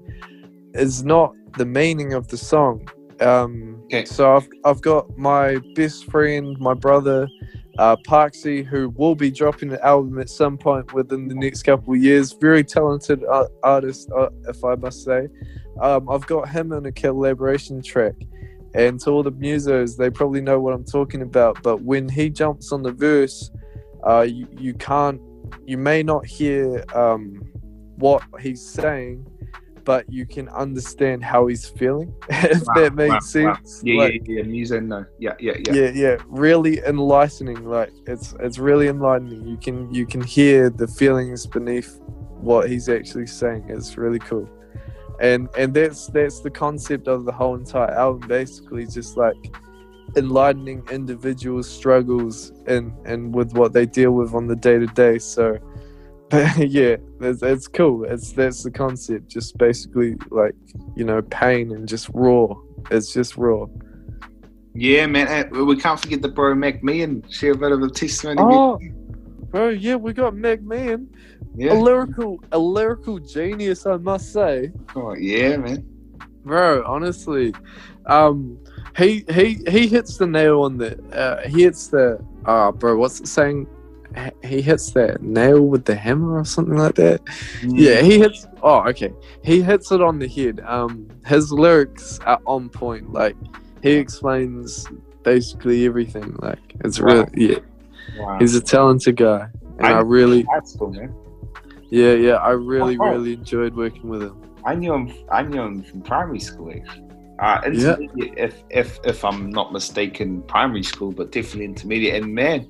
is not the meaning of the song. Um, Okay. So I've I've got my best friend, my brother, uh, Parksy, who will be dropping an album at some point within the next couple of years. Very talented uh, artist, uh, if I must say. Um, I've got him on a collaboration track, and to all the musos, they probably know what I'm talking about. But when he jumps on the verse, uh, you, you can't, you may not hear um, what he's saying, but you can understand how he's feeling, if Wow, that makes wow, wow. sense. Yeah, Like, yeah, yeah. Music, no. Yeah, yeah, yeah. yeah, yeah, really enlightening. Like it's it's really enlightening. You can you can hear the feelings beneath what he's actually saying. It's really cool, and and that's that's the concept of the whole entire album. Basically, just like enlightening individuals' struggles and and with what they deal with on the day to day. So. But yeah, it's, it's cool. It's that's the concept. Just basically like, you know, pain and just raw. It's just raw. Yeah, man. Uh, We can't forget the bro Mac Me and share a bit of a testimony. Oh, bro, yeah, we got Meg Man, yeah. a lyrical, a lyrical genius, I must say, Oh, yeah, man. bro. Honestly, um, he he he hits the nail on the. Uh, he hits the. Ah, uh, bro, what's it saying? He hits that nail with the hammer or something like that. Mm. Yeah, he hits. Oh, okay. He hits it on the head. Um, his lyrics are on point. Like he explains basically everything. Like it's Wow. really yeah. Wow. He's a talented guy, and I, I- really That's cool, man. yeah yeah I really Oh. really enjoyed working with him. I knew him. I knew him from primary school. Actually. Uh, Yeah. intermediate, if if if I'm not mistaken, primary school, but definitely intermediate. And man,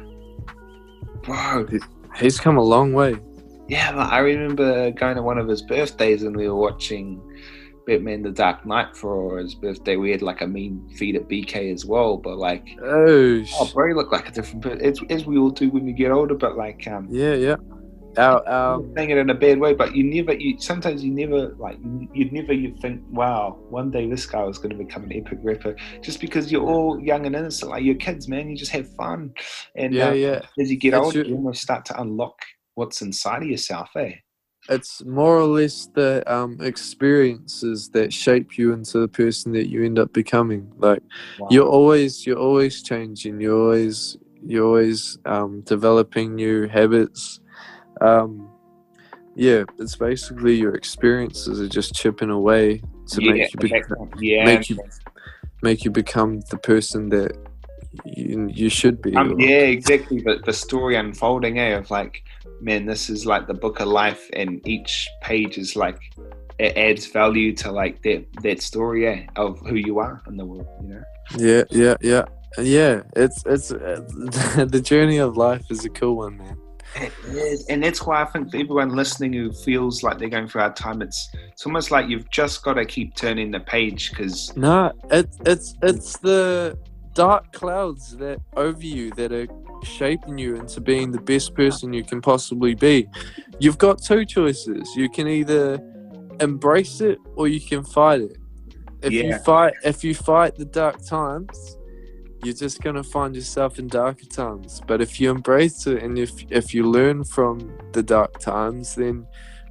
bro, He's come a long way. yeah, like, I remember going to one of his birthdays and we were watching Batman: The Dark Knight for his birthday. We had like a mean feed at B K as well, but like, Oh, oh, bro, he looked like a different person, as, as we all do when we get older. But like, um, yeah yeah. Our I'm um saying it in a bad way, but you never, you sometimes you never like, you- you'd never, you think, wow, one day this guy was going to become an epic rapper, just because you're all young and innocent, like you're kids, man. You just have fun, and yeah uh, yeah. as you get It's older, your- you almost start to unlock what's inside of yourself, eh? It's more or less the um experiences that shape you into the person that you end up becoming. Like Wow. you're always you're always changing. You're always you're always um developing new habits. Um, yeah, it's basically your experiences are just chipping away to yeah, make you be- yeah, make you make you become the person that you, you should be. um, or- yeah, exactly. But the story unfolding, eh, of like, man, this is like the book of life, and each page is like, it adds value to like that that story, eh, of who you are in the world, you know. Yeah, yeah, yeah, yeah. It's it's uh, the journey of life is a cool one, man. It is, and that's why I think for everyone listening who feels like they're going through a hard time, it's it's almost like you've just got to keep turning the page, because No, it's it's it's the dark clouds that over you that are shaping you into being the best person you can possibly be. You've got two choices. You can either embrace it or you can fight it. If you Yeah. fight if you fight the dark times, you're just gonna find yourself in darker times. But if you embrace it and if if you learn from the dark times, then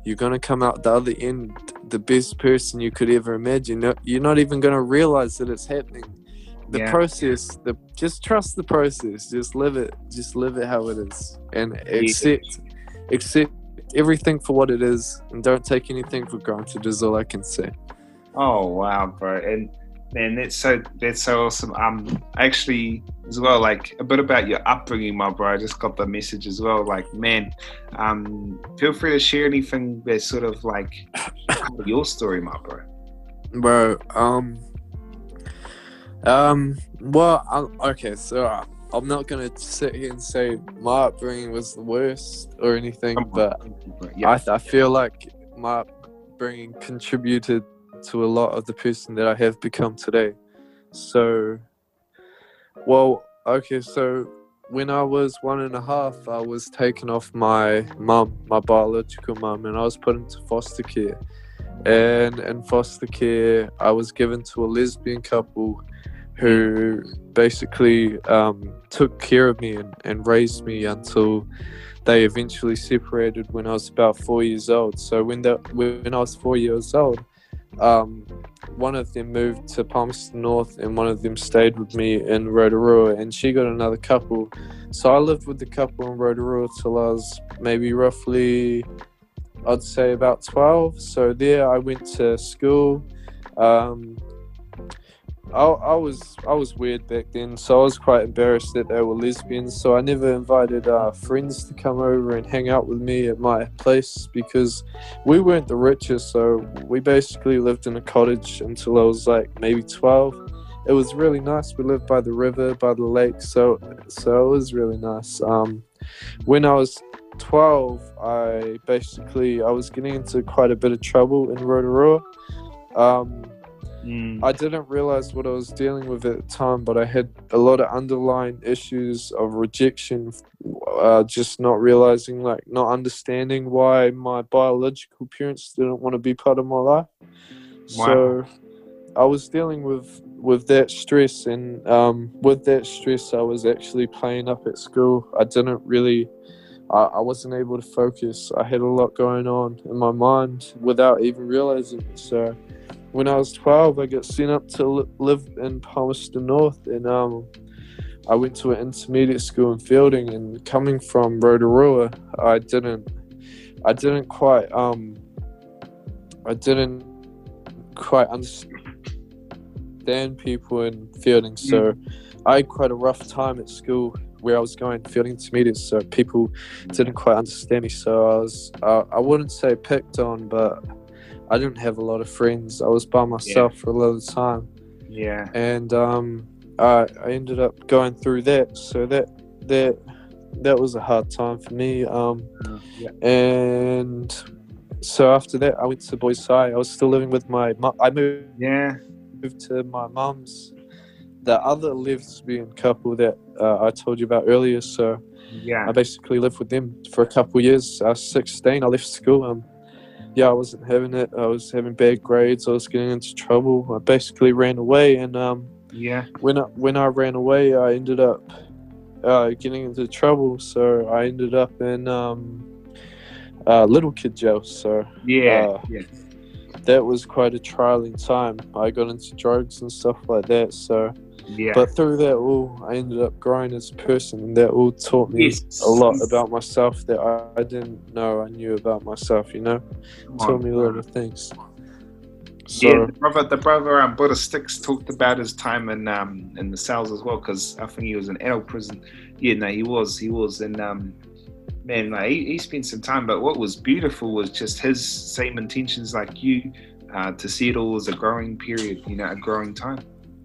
you're gonna come out the other end the best person you could ever imagine. No- You're not even gonna realize that it's happening. The Yeah. process, the just trust the process. Just live it. Just live it how it is, and accept, accept everything for what it is, and don't take anything for granted. Is all I can say. Oh wow, bro! And man, that's so that's so awesome. Um, actually, as well, like a bit about your upbringing, my bro. I just got the message as well. Like, man, um, feel free to share anything that's sort of like your story, my bro. Bro, um, um, well, I'm, okay, so I, I'm not gonna sit here and say my upbringing was the worst or anything, but yeah. I, I feel like my upbringing contributed to a lot of the person that I have become today. So, well, okay, so when I was one and a half, I was taken off my mum, my biological mum, and I was put into foster care. And in foster care, I was given to a lesbian couple who basically um, took care of me and, and raised me until they eventually separated when I was about four years old. So when the, when I was four years old, um, one of them moved to Palmerston North and one of them stayed with me in Rotorua, and she got another couple. So I lived with the couple in Rotorua till I was maybe roughly, I'd say about twelve. So there I went to school. Um, I, I was I was weird back then, so I was quite embarrassed that they were lesbians. So I never invited uh, friends to come over and hang out with me at my place because we weren't the richest. So we basically lived in a cottage until I was like maybe twelve. It was really nice. We lived by the river, by the lake, so so it was really nice. Um, when I was twelve, I basically I was getting into quite a bit of trouble in Rotorua. Um, Mm. I didn't realize what I was dealing with at the time, but I had a lot of underlying issues of rejection, uh, just not realizing, like not understanding why my biological parents didn't want to be part of my life. Wow. So I was dealing with, with that stress, and um, with that stress, I was actually playing up at school. I didn't really, I, I wasn't able to focus. I had a lot going on in my mind without even realizing it. So when I was twelve, I got sent up to li- live in Palmerston North, and um, I went to an intermediate school in Fielding. And coming from Rotorua, I didn't, I didn't quite, um, I didn't quite understand people in Fielding. So mm. I had quite a rough time at school where I was going Fielding Intermediate. So people didn't quite understand me. So I was, uh, I wouldn't say picked on, but I didn't have a lot of friends. I was by myself yeah. for a lot of the time. Yeah. And um, I, I ended up going through that. So that that that was a hard time for me. Um, yeah. And so after that, I went to Boys High. I was still living with my mum. I moved, yeah. moved to my mum's, the other lesbian couple that uh, I told you about earlier. So yeah. I basically lived with them for a couple of years. I was sixteen. I left school. Um, Yeah, I wasn't having it. I was having bad grades. I was getting into trouble. I basically ran away, and um, yeah, when I, when I ran away, I ended up uh, getting into trouble. So I ended up in um, uh, little kid jail. So yeah, uh, yeah, that was quite a trialing time. I got into drugs and stuff like that. So. Yeah. But through that all, I ended up growing as a person, and that all taught me yes. a lot about myself that I, I didn't know I knew about myself, you know? Come taught on, me a lot of things. So, yeah, the brother, the brother um, Buddha Sticks talked about his time in um in the cells as well, because I think he was in adult prison. Yeah, no, he was, he was in, um, man, like, he, he spent some time, but what was beautiful was just his same intentions like you, uh, to see it all as a growing period, you know, a growing time.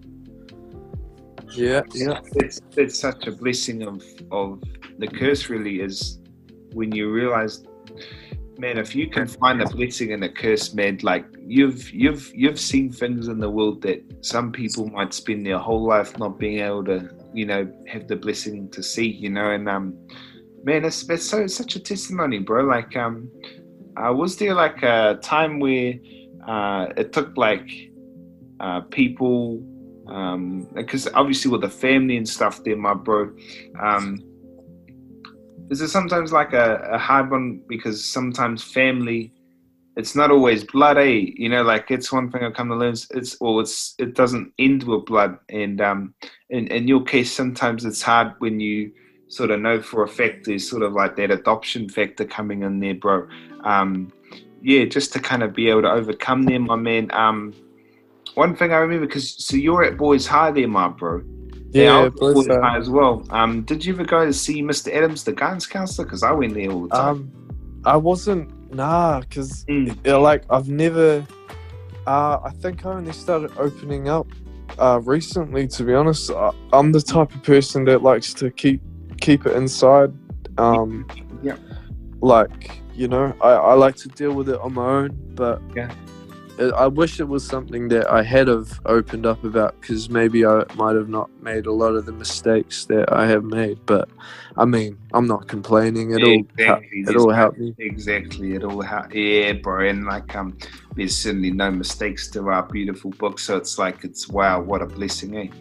Yeah, yeah. It's it's such a blessing of of the curse. Really is when you realize, man, if you can find a blessing in a curse, man, like you've you've you've seen things in the world that some people might spend their whole life not being able to, you know, have the blessing to see, you know. And um, man, it's it's so such a testimony, bro. Like um, uh, was there like a time where uh, it took like uh people. Um, because obviously with the family and stuff there, my bro, um, is it sometimes like a, a hard one because sometimes family it's not always blood, eh? You know, like it's one thing I've come to learn. It's well, it's it doesn't end with blood, and um, in in your case, sometimes it's hard when you sort of know for a fact there's sort of like that adoption factor coming in there, bro. Um, yeah, just to kind of be able to overcome them, my man. Um, one thing I remember, because so you're at Boys High there, my bro. Yeah, I was at Boys Boys High. High as well. Um, did you ever go to see Mister Adams, the guidance counselor? Because I went there all the time. Um, I wasn't nah, cause Mm. yeah, like I've never. Uh, I think I only started opening up uh, recently. To be honest, I, I'm the type of person that likes to keep keep it inside. Um, Yeah. Like you know, I, I like to deal with it on my own, but Yeah. it, I wish it was something that I had have opened up about, because maybe I might have not made a lot of the mistakes that I have made. But I mean, I'm not complaining. It all Exactly. it There's all no- helped me. Exactly. It all ha- yeah, bro. And like um, there's certainly no mistakes to our beautiful book. So it's like it's wow, what a blessing, eh?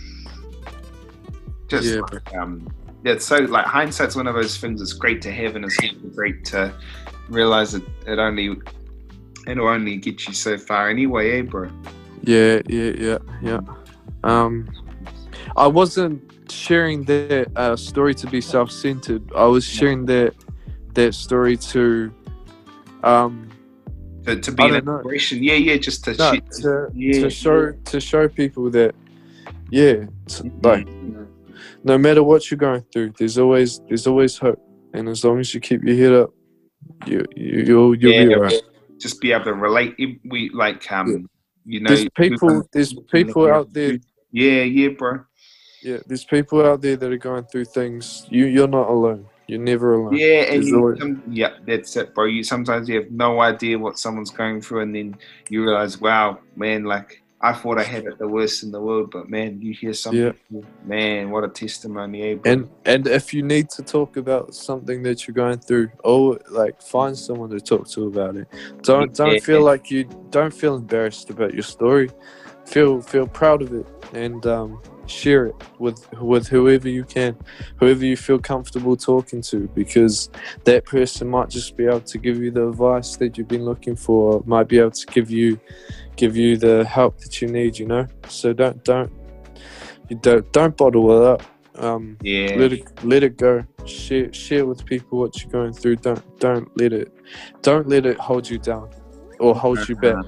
Just Yeah, like, um, yeah. It's so like hindsight's one of those things. It's great to have, and it's great to realize that it only it'll only get you so far anyway, eh, bro? Yeah, yeah, yeah, yeah. Um, I wasn't sharing that uh, story to be self-centered. I was sharing that that story to, um, To, to be I an don't know. inspiration, yeah, yeah. Just to no, shit. to, yeah, to show to show people that, yeah, t- Mhm. like no matter what you're going through, there's always there's always hope, and as long as you keep your head up, you, you you'll you'll Yeah, be alright. just be able to relate. We like um, you know, There's people there's people out there. Yeah, yeah, bro. Yeah, there's people out there that are going through things. You you're not alone. You're never alone. Yeah, and There's you, always- some, yeah, that's it, bro. You sometimes you have no idea what someone's going through, and then you realize, wow, man, like I thought I had it the worst in the world, but man, you hear something, Yeah. man, what a testimony, eh, bro? And and if you need to talk about something that you're going through, oh, like find someone to talk to about it. Don't don't Yeah. feel like you don't feel embarrassed about your story. Feel feel proud of it, and um, share it with with whoever you can, whoever you feel comfortable talking to, because that person might just be able to give you the advice that you've been looking for, might be able to give you give you the help that you need, you know. So don't don't you don't don't bottle it up. Um, yeah, let it let it go. Share share with people what you're going through. Don't don't let it don't let it hold you down or hold you back.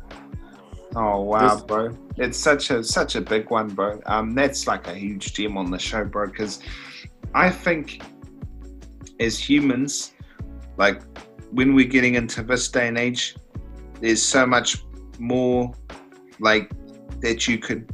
Oh wow, This- bro! It's such a such a big one, bro. Um, that's like a huge gem on the show, bro. Because I think as humans, like when we're getting into this day and age, there's so much more like that you could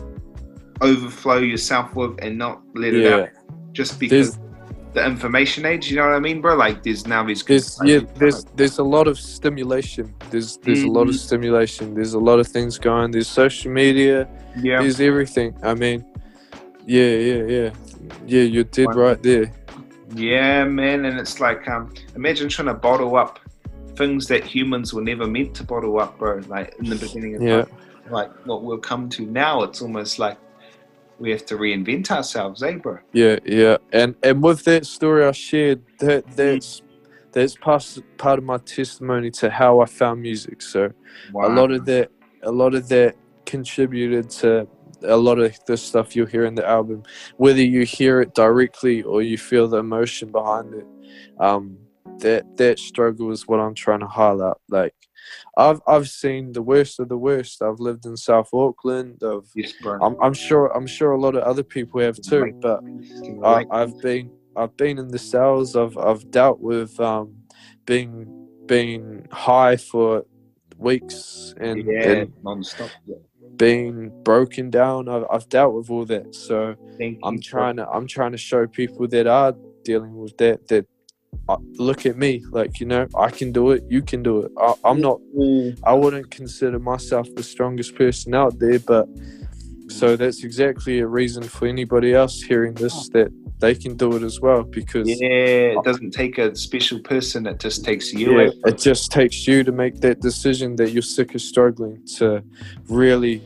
overflow yourself with and not let it Yeah. out, just because the information age. You know what I mean, bro? Like there's now these There's yeah, there's there's a lot of stimulation. There's there's a lot of Mhm. stimulation. There's a lot of things going. There's social media. yeah. There's everything. I mean, yeah, yeah, yeah, yeah. You're dead right there. Yeah, man, and it's like, um, imagine trying to bottle up things that humans were never meant to bottle up, bro. Like in the beginning of Yeah. time, like what we'll come to now, it's almost like we have to reinvent ourselves, eh, bro? Yeah, yeah, and and with that story I shared, that that's that's part part of my testimony to how I found music. So a lot of that, a lot of that contributed to a lot of the stuff you'll hear in the album, whether you hear it directly or you feel the emotion behind it. Um, that that struggle is what I'm trying to highlight. Like, I've I've seen the worst of the worst. I've lived in South Auckland. I've yes, bro. I'm, I'm sure I'm sure a lot of other people have too, but I, I've been I've been in the cells. I've I've dealt with um, being being high for weeks and, yeah, and non-stop. Yeah. being broken down. I've, I've dealt with all that. So Thank I'm you, trying to I'm trying to show people that are dealing with that that uh, look at me, like, you know, I can do it. You can do it. I, I'm not. bro. I wouldn't consider myself the strongest person out there, but so that's exactly a reason for anybody else hearing this that they can do it as well, because Yeah, it doesn't take a special person; it just takes you. yeah, eh, bro? it just takes you to make that decision that you're sick of struggling, to really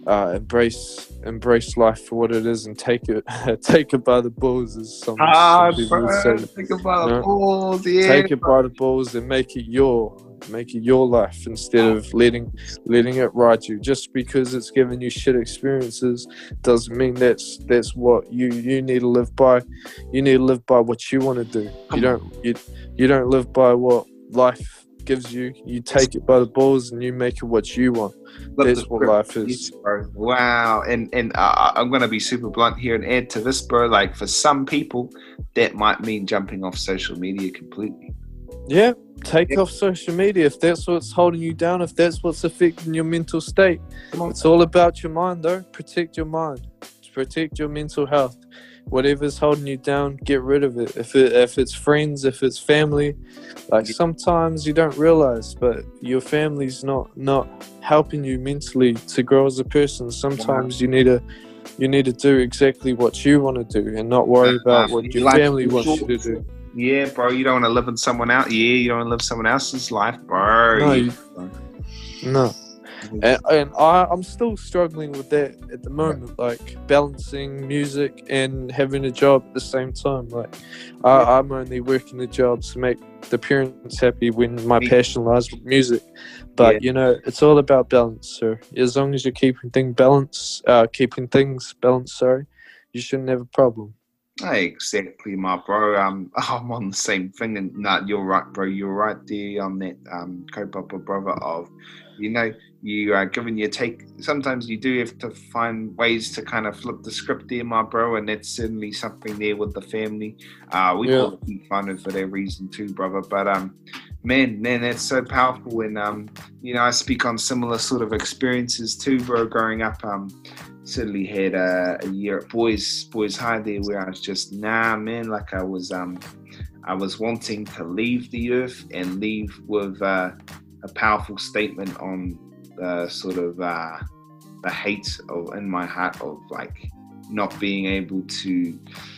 uh, embrace embrace life for what it is and take it take it by the balls, as some, Ah, some people would bro, say. think about You the know? balls, yeah. Take it by the balls and make it your make it your life instead of letting letting it ride you. Just because it's given you shit experiences doesn't mean that's that's what you you need to live by. You need to live by what you want to do. Come You don't you, you don't live by what life gives you. You take it by the balls and you make it what you want. Flip That's the what script. life Yes, is. bro. Wow. And and uh, I'm gonna be super blunt here and add to this, bro. Like for some people, that might mean jumping off social media completely. Yeah, take Yeah. off social media if that's what's holding you down, if that's what's affecting your mental state. Come on. It's all about your mind, though. Protect your mind. Protect your mental health. Whatever's holding you down, get rid of it. If it if it's friends, if it's family, like Yeah. sometimes you don't realize, but your family's not not helping you mentally to grow as a person. Sometimes you need to you need to do exactly what you want to do and not worry about what your Life family is wants you short. to do. Yeah, bro. You don't want to live in someone else. Yeah, you don't want to live someone else's life, bro. No, Yeah, you- bro. No. And, and I, I'm still struggling with that at the moment, like balancing music and having a job at the same time. Like, I, I'm only working the jobs to make the parents happy when my Me- passion lies with music. But Yeah. you know, it's all about balance, sir. As long as you're keeping things balanced, uh, keeping things balanced, sorry, you shouldn't have a problem. Hey, exactly, my bro. Um, I'm on the same thing, and nah, you're right, bro. You're right there on that. Um, co-papa brother of, you know, you are giving your take. Sometimes you do have to find ways to kind of flip the script there, my bro, and that's certainly something there with the family. Uh, we Yeah. call it Be Fun for that reason too, brother. But um, man, man, that's so powerful, and um, you know, I speak on similar sort of experiences too, bro. Growing up, um. Certainly had a, a year at boys boys high there where I was just nah man like I was um I was wanting to leave the earth and leave with uh, a powerful statement on the sort of uh, the hate of in my heart of like not being able to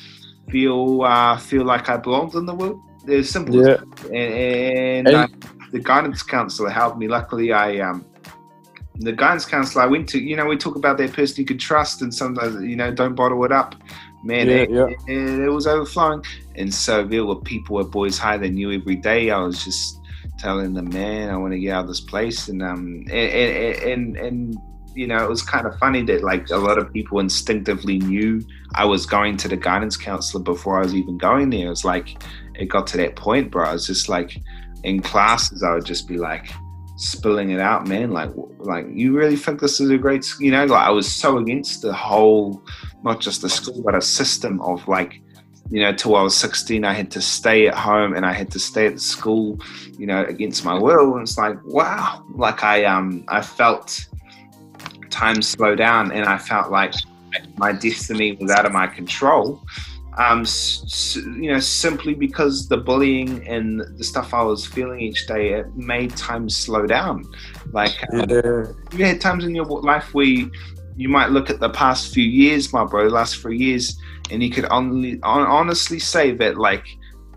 feel uh, feel like I belonged in the world. There's simple Yeah. and, and And- uh, the guidance counselor helped me. Luckily I um the guidance counselor I went to, you know, we talk about that person you could trust and sometimes, you know, don't bottle it up. Man, Yeah, it, yeah. It, it was overflowing. And so there were people at Boys High that knew every day. I was just telling them, man, I want to get out of this place. And, um, and, and, and, and, you know, it was kind of funny that like a lot of people instinctively knew I was going to the guidance counselor before I was even going there. It was like, it got to that point, bro. I was just like, in classes, I would just be like, spilling it out, man. Like, like you really think this is a great, you know? Like, I was so against the whole, not just the school, but a system of like, you know, till I was sixteen, I had to stay at home and I had to stay at the school, you know, against my will. And it's like, wow, like I, um, I felt time slow down, and I felt like my destiny was out of my control. Um, s- you know, simply because the bullying and the stuff I was feeling each day, it made time slow down. Like, um, Yeah. you had times in your life where you, you might look at the past few years, my bro, last three years, and you could only on, honestly say that, like,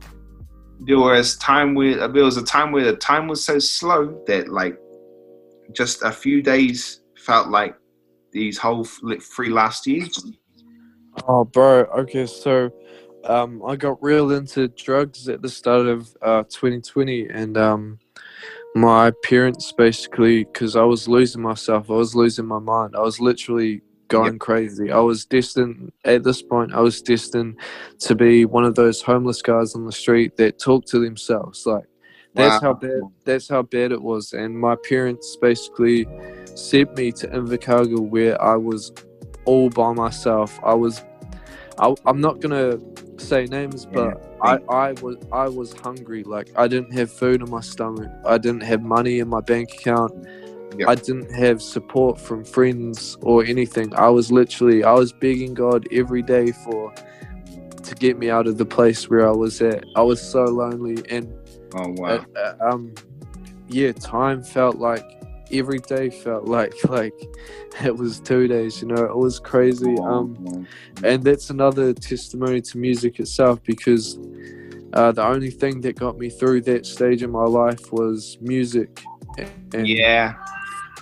there was time where there was a time where the time was so slow that, like, just a few days felt like these whole f- three last years. Oh, bro. Okay, so um, I got real into drugs at the start of uh, twenty twenty, and um, my parents basically, because I was losing myself, I was losing my mind, I was literally going Yep. crazy. I was destined, at this point, I was destined to be one of those homeless guys on the street that talk to themselves. Like, that's Wow. how bad. That's how bad it was. And my parents basically sent me to Invercargill, where I was all by myself. I was. I, I'm not gonna say names, but I, I was I was hungry. Like, I didn't have food in my stomach. I didn't have money in my bank account. Yep. I didn't have support from friends or anything. I was literally I was begging God every day for to get me out of the place where I was at. I was so lonely, and Oh wow. uh, uh, um, yeah, time felt like every day felt like like it was two days. You know, it was crazy. Um, and that's another testimony to music itself, because uh, the only thing that got me through that stage in my life was music. And Yeah.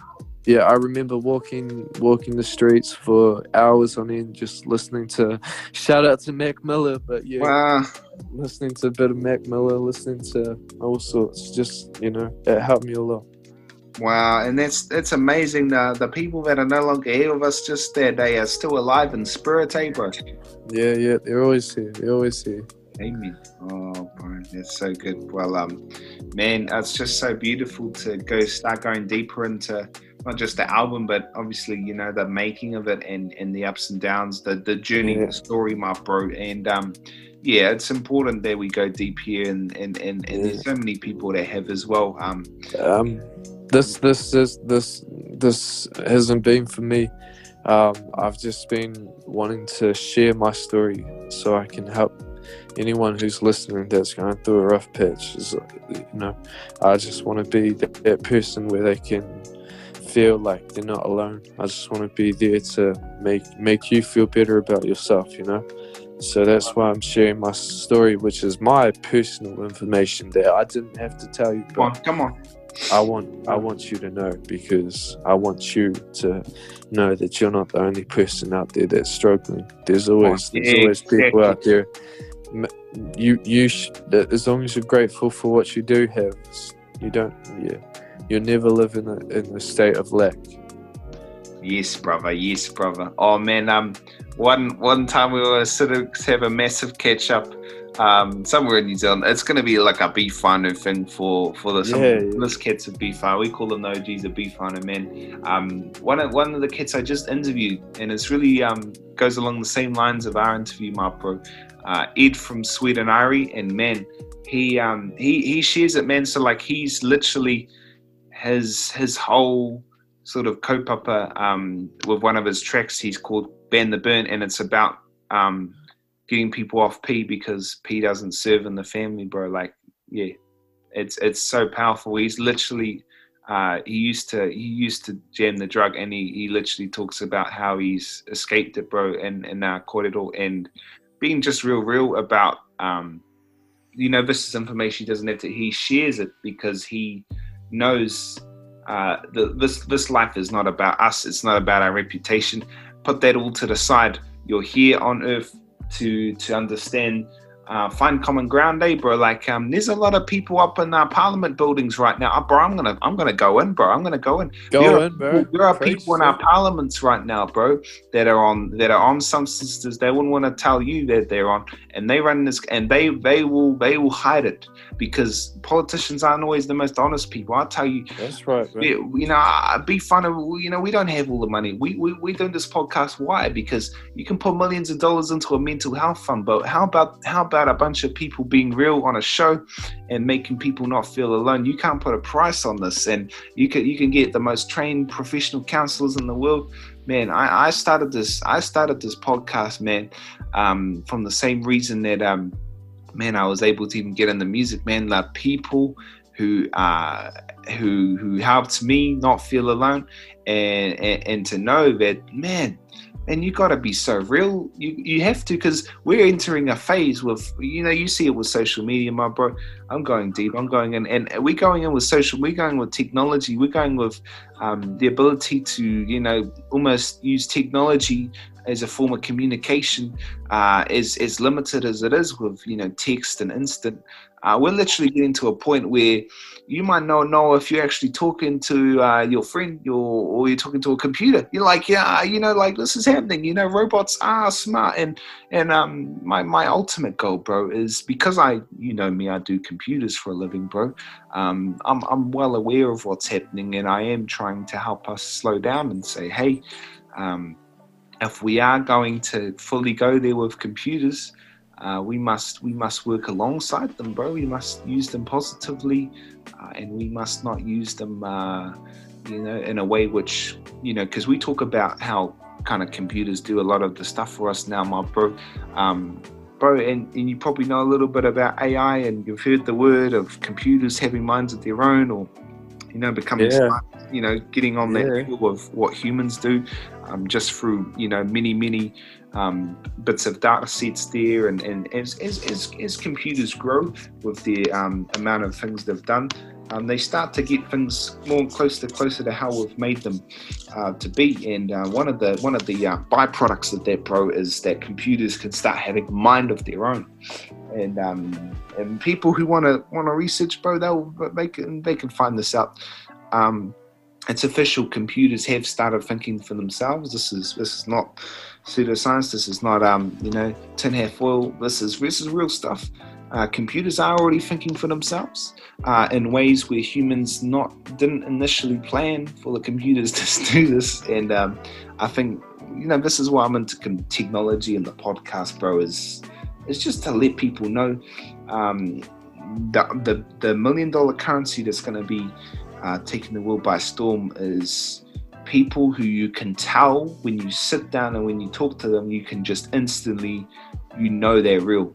yeah, I remember walking walking the streets for hours on end, just listening to. Shout out to Mac Miller, but yeah, Wow. listening to a bit of Mac Miller, listening to all sorts. Just, you know, it helped me a lot. Wow, and that's that's amazing. The the people that are no longer here with us, just that they are still alive in spirit, eh, bro? Yeah, yeah, they're always here. They're always here. Amen. Oh, bro, that's so good. Well, um, man, it's just so beautiful to go start going deeper into not just the album, but obviously, you know, the making of it and, and the ups and downs, the the journey, Yeah. the story, my bro. And um, yeah, it's important that we go deep here, and and and, and Yeah. there's so many people that have as well. Um, Um, this, this, this, this, this hasn't been for me. Um, I've just been wanting to share my story so I can help anyone who's listening that's going through a rough patch. Is, you know, I just want to be that, that person where they can feel like they're not alone. I just want to be there to make make you feel better about yourself, you know. So that's why I'm sharing my story, which is my personal information that I didn't have to tell you. come on, But come on. I want I want you to know, because I want you to know that you're not the only person out there that's struggling. There's always there's Yeah, always people exactly. out there. M- You you sh- that as long as you're grateful for what you do have, you don't yeah, you'll never live in a in a state of lack. Yes, brother. Yes, brother. Oh man, um, one one time we were sort of have a massive catch up, um, somewhere in New Zealand. It's gonna be like a beef whānau thing for for the some Yeah, yeah. this kids of beef whānau. We call them the O Gs of beef whānau, man. Um, one of one of the kids I just interviewed, and it's really um goes along the same lines of our interview, my bro. Uh, Ed from Sweden Ari, and man, he um he he shares it, man. So like he's literally his his whole sort of kaupapa um, with one of his tracks he's called Ban the Burn, and it's about um, getting people off P because P doesn't serve in the family, bro. Like, yeah, it's it's so powerful. He's literally uh, he used to he used to jam the drug, and he, he literally talks about how he's escaped it, bro, and and uh, caught it all, and being just real real about um, you know, this is information he doesn't have to. He shares it because he knows. Uh, the, this this life is not about us. It's not about our reputation. Put that all to the side. You're here on earth to to understand, uh, find common ground, eh, bro? Like, um, there's a lot of people up in uh, Parliament buildings right now. Uh, bro, I'm gonna I'm gonna go in, bro. I'm gonna go in. Go there in, are, bro. There are Preach, people in our son. parliaments right now, bro, that are on that are on substances they wouldn't want to tell you that they're on, and they run this, and they they will they will hide it because politicians aren't always the most honest people. I'll tell you. That's right, bro. Yeah, you know, uh, be fun. You know, we don't have all the money. We we we do this podcast. Why? Because you can put millions of dollars into a mental health fund. But how about how about a bunch of people being real on a show and making people not feel alone? You can't put a price on this, and you can you can get the most trained professional counselors in the world. Man, I, I started this. I started this podcast, man, um, from the same reason that um, man, I was able to even get in the music. Man, like people who uh who who helped me not feel alone, and and, and to know that, man, and you got to be so real. You you have to, because we're entering a phase with, you know, you see it with social media, my bro. I'm going deep. I'm going in, and we're going in with social. We're going with technology. We're going with um, the ability to, you know, almost use technology as a form of communication, uh, as as limited as it is with, you know, text and instant. Uh, we're literally getting to a point where you might not know if you're actually talking to uh, your friend, your, or you're talking to a computer. You're like, yeah, you know, like this is happening. You know, robots are smart, and and um, my my ultimate goal, bro, is because I, you know me, I do computers for a living, bro. Um, I'm I'm well aware of what's happening, and I am trying to help us slow down and say, hey, um, if we are going to fully go there with computers, uh, we must we must work alongside them, bro. We must use them positively, uh, and we must not use them, uh, you know, in a way which, you know, because we talk about how kind of computers do a lot of the stuff for us now, my bro. Um, bro, and, and you probably know a little bit about A I, and you've heard the word of computers having minds of their own, or, you know, becoming Yeah. smart, you know, getting on that Yeah. level of what humans do, um, just through, you know, many, many um, bits of data sets there. And, and as, as, as, as computers grow with the um, amount of things they've done, um, they start to get things more closer, closer to how we've made them uh, to be. And uh, one of the one of the uh, byproducts of that, bro, is that computers can start having a mind of their own. And um, and people who want to want to research, bro, they'll they can they can find this out. Um, it's official. Computers have started thinking for themselves. This is this is not pseudoscience. This is not um you know tin hat foil. This is this is real stuff. Uh, computers are already thinking for themselves uh, in ways where humans not didn't initially plan for the computers to do this. And um, I think you know this is why I'm into technology and the podcast, bro. Is is just to let people know um, the, the the million dollar currency that's going to be uh, taking the world by storm is people who you can tell when you sit down and when you talk to them, you can just instantly, you know, they're real.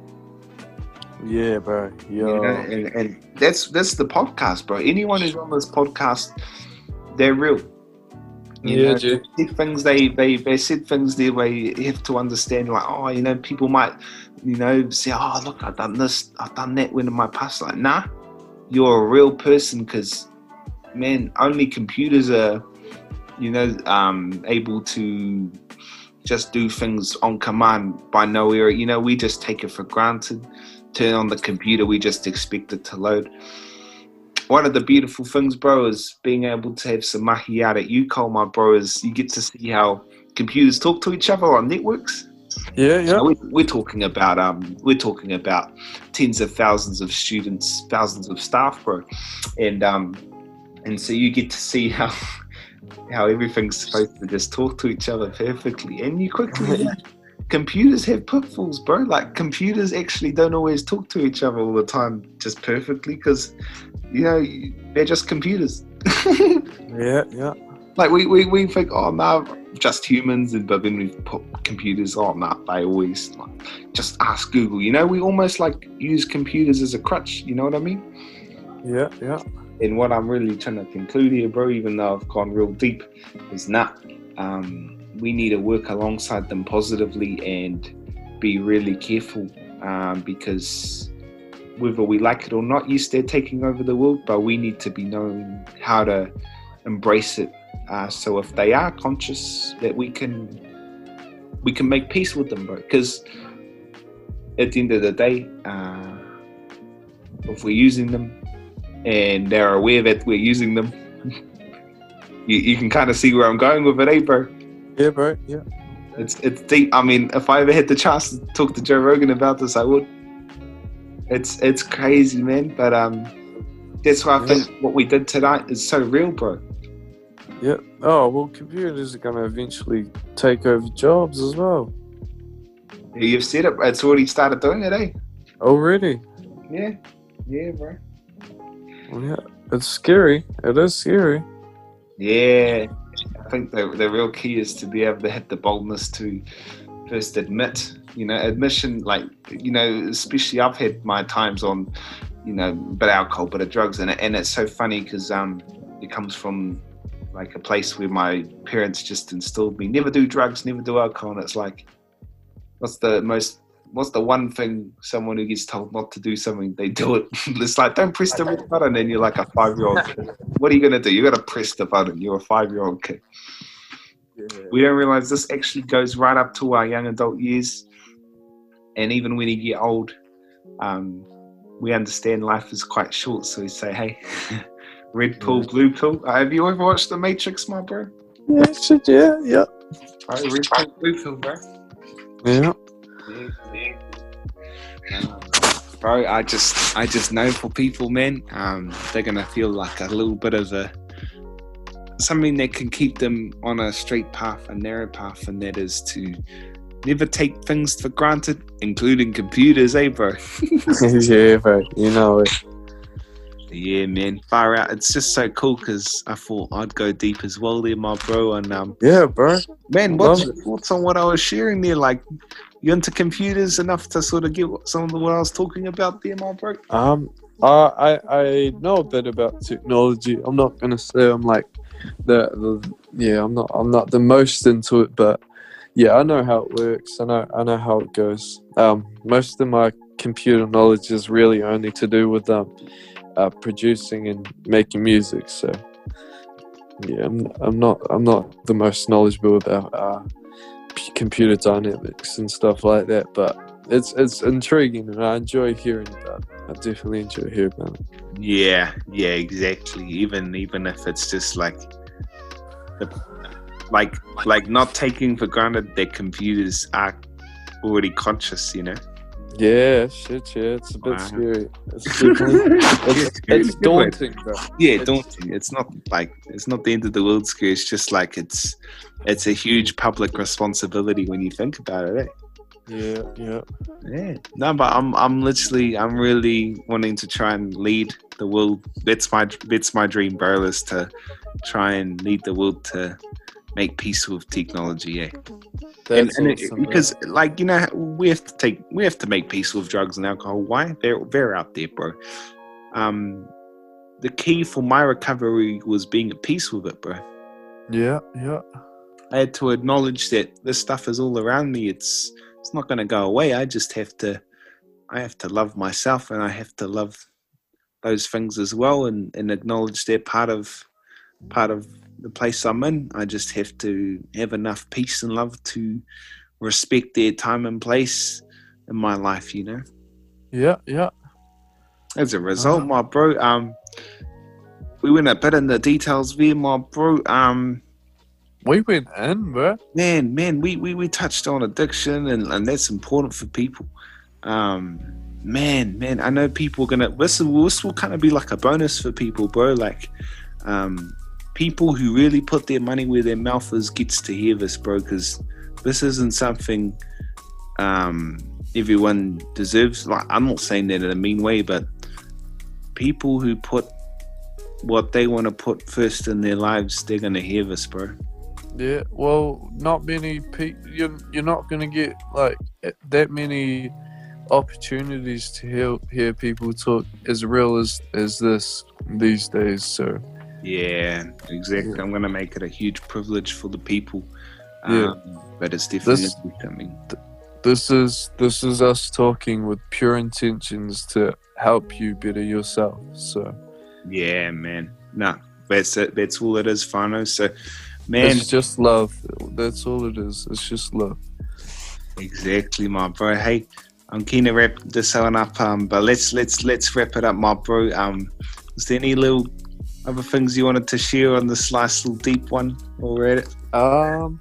Yeah, bro. Yeah, you know, and, and that's that's the podcast, bro. Anyone who's on this podcast, they're real. You yeah, know, dude. they said things they, they they said things there where you have to understand, like, oh, you know, people might, you know, say, oh, look, I've done this, I've done that when in my past. Like, nah, you're a real person, because, man, only computers are, you know, um, able to just do things on command by no error. You know, we just take it for granted. Turn on the computer, we just expect it to load. One of the beautiful things, bro, is being able to have some mahi out at U C O L, my bro, is you get to see how computers talk to each other on networks. Yeah, yeah. So we're, we're talking about um, we're talking about tens of thousands of students, thousands of staff, bro, and um, and so you get to see how how everything's supposed to just talk to each other perfectly, and you quickly. Computers have pitfalls, bro. Like, computers actually don't always talk to each other all the time just perfectly, because, you know, they're just computers. yeah, yeah. Like, we, we, we think, oh, no, just humans, and but then we put computers, oh, no, they always, like, just ask Google. You know, we almost, like, use computers as a crutch, you know what I mean? Yeah, yeah. And what I'm really trying to conclude here, bro, even though I've gone real deep, is not... Um, we need to work alongside them positively and be really careful, um, because whether we like it or not, yes, they're taking over the world, but we need to be knowing how to embrace it. Uh, so if they are conscious, that we can we can make peace with them, bro. Because at the end of the day, uh, if we're using them and they're aware that we're using them, you, you can kind of see where I'm going with it, eh, bro? Yeah, bro. Yeah. It's it's deep. I mean, if I ever had the chance to talk to Joe Rogan about this, I would. It's it's crazy, man. But um, that's why I think yeah. what we did tonight is so real, bro. Yeah. Oh, well, computers are going to eventually take over jobs as well. You've said it. It's already started doing it, eh? Already. Yeah. Yeah, bro. Well, yeah. It's scary. It is scary. Yeah. I think the the real key is to be able to have the boldness to first admit, you know, admission, like, you know, especially I've had my times on, you know, bit of alcohol, bit of drugs, and, and it's so funny because um, it comes from like a place where my parents just instilled me, never do drugs, never do alcohol, and it's like, what's the most, what's the one thing someone who gets told not to do something, they do it. It's like, don't press the red button, and you're like a five-year-old kid. What are you going to do? You're going to press the button. You're a five-year-old kid. Yeah. We don't realize this actually goes right up to our young adult years. And even when you get old, um, we understand life is quite short. So we say, hey, red pill, blue pill. Uh, have you ever watched The Matrix, my bro? Yeah, shit, yeah, yeah. Right, red pill, blue pill, bro. Yeah. Yeah, yeah. Um, bro, I just, I just know for people, man, um, they're gonna feel like a little bit of a something that can keep them on a straight path, a narrow path, and that is to never take things for granted, including computers, eh, bro? Yeah, bro. You know it. Yeah, man, far out. It's just so cool because I thought I'd go deep as well there, my bro. And um, yeah, bro. Man, what's your thoughts on what I was sharing there? Like, you into computers enough to sort of get some of the what I was talking about there, my bro? Um, uh, I I know a bit about technology. I'm not gonna say I'm like the, the yeah. I'm not I'm not the most into it, but yeah, I know how it works. I know I know how it goes. Um, most of my computer knowledge is really only to do with um. uh, producing and making music. So yeah, I'm I'm not I'm not the most knowledgeable about uh, p- computer dynamics and stuff like that, but it's it's intriguing and I enjoy hearing about it. I definitely enjoy hearing about it. Yeah, yeah, exactly. Even even if it's just like the like like not taking for granted that computers are already conscious, you know. Yeah, shit, yeah, it's a bit Wow. scary. It's definitely it's, it's daunting, bro. Yeah, It's- daunting. It's not like it's not the end of the world scary. It's just like it's it's a huge public responsibility when you think about it. Eh? Yeah, yeah. Yeah. No, but I'm I'm literally I'm really wanting to try and lead the world. That's my that's my dream, bro, is to try and lead the world to make peace with technology. Yeah. And, That's and it, awesome, bro. because like you know we have to take we have to make peace with drugs and alcohol. Why? They're they're out there, bro. Um, the key for my recovery was being at peace with it, bro. Yeah, yeah. I had to acknowledge that this stuff is all around me. It's it's not going to go away. I just have to I have to love myself and I have to love those things as well and, and acknowledge they're part of part of the place I'm in. I just have to have enough peace and love to respect their time and place in my life, you know. Yeah, yeah. As a result, Ah. my bro, um, we went a bit in the details there, my bro. Um, We went in, bro. man, man, we, we, we touched on addiction and, and that's important for people. Um, man, man, I know people are gonna. This will, this will kind of be like a bonus for people, bro. Like, um, people who really put their money where their mouth is gets to hear this, bro, because this isn't something um, everyone deserves. Like, I'm not saying that in a mean way, but people who put what they want to put first in their lives, they're gonna hear this, bro. Yeah, well, not many people. You're, you're not going to get like that many opportunities to hear hear people talk as real as as this these days. So Yeah, exactly. Yeah. I'm gonna make it a huge privilege for the people. Yeah. Um, but it's definitely This- something. this is this is us talking with pure intentions to help you better yourself. So Yeah, man. No, that's it. That's all it is, Fano. So, man, it's just love. That's all it is. It's just love. exactly, my bro. Hey, I'm keen to wrap this one up. Um, but let's let's let's wrap it up, my bro. Um, is there any little other things you wanted to share on this last little deep one while we're at it? Um.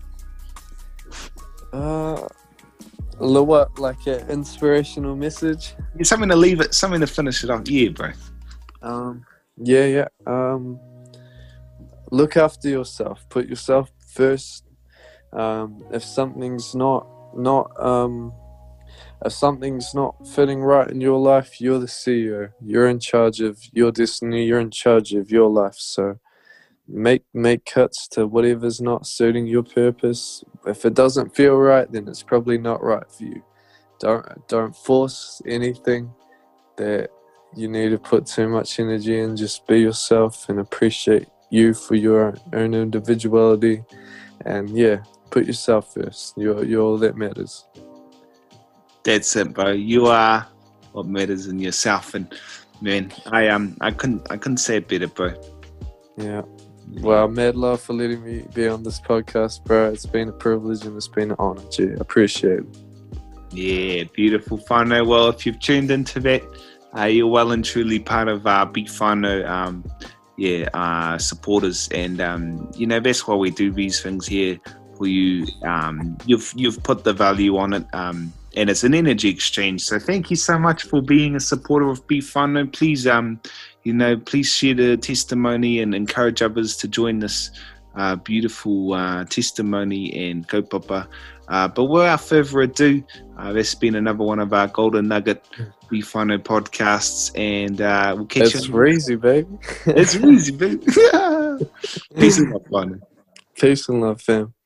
Uh. li- What, like an inspirational message? Yeah, something to leave it, something to finish it off. Yeah, bro. Um. Yeah, yeah. Um. Look after yourself. Put yourself first. Um. If something's not not um. If something's not fitting right in your life, you're the C E O. You're in charge of your destiny. You're in charge of your life. So make make cuts to whatever's not suiting your purpose. If it doesn't feel right, then it's probably not right for you. Don't don't force anything that you need to put too much energy in. Just be yourself and appreciate you for your own individuality. And yeah, put yourself first. You're you're all that matters. That's it, bro. You are what matters in yourself, and man, I um, I couldn't, I couldn't say it better, bro. Yeah. Well, mad love for letting me be on this podcast, bro. It's been a privilege and it's been an honor, G. I appreciate it. Yeah, beautiful, Fano. Well, if you've tuned into that, uh, you're well and truly part of our Beat Fano, um, yeah, uh, supporters, and um, you know that's why we do these things here for you. Um, you've you've put the value on it. Um, And it's an energy exchange. So thank you so much for being a supporter of Be Fun. And please, um, you know, please share the testimony and encourage others to join this uh, beautiful uh, testimony and kaupapa. Uh, but without further ado, uh, that's been another one of our Golden Nugget Be Fun podcasts. And uh, we'll catch It's you. Reezy, baby. It's easy, baby. Peace and love, Fun. Peace and love, fam.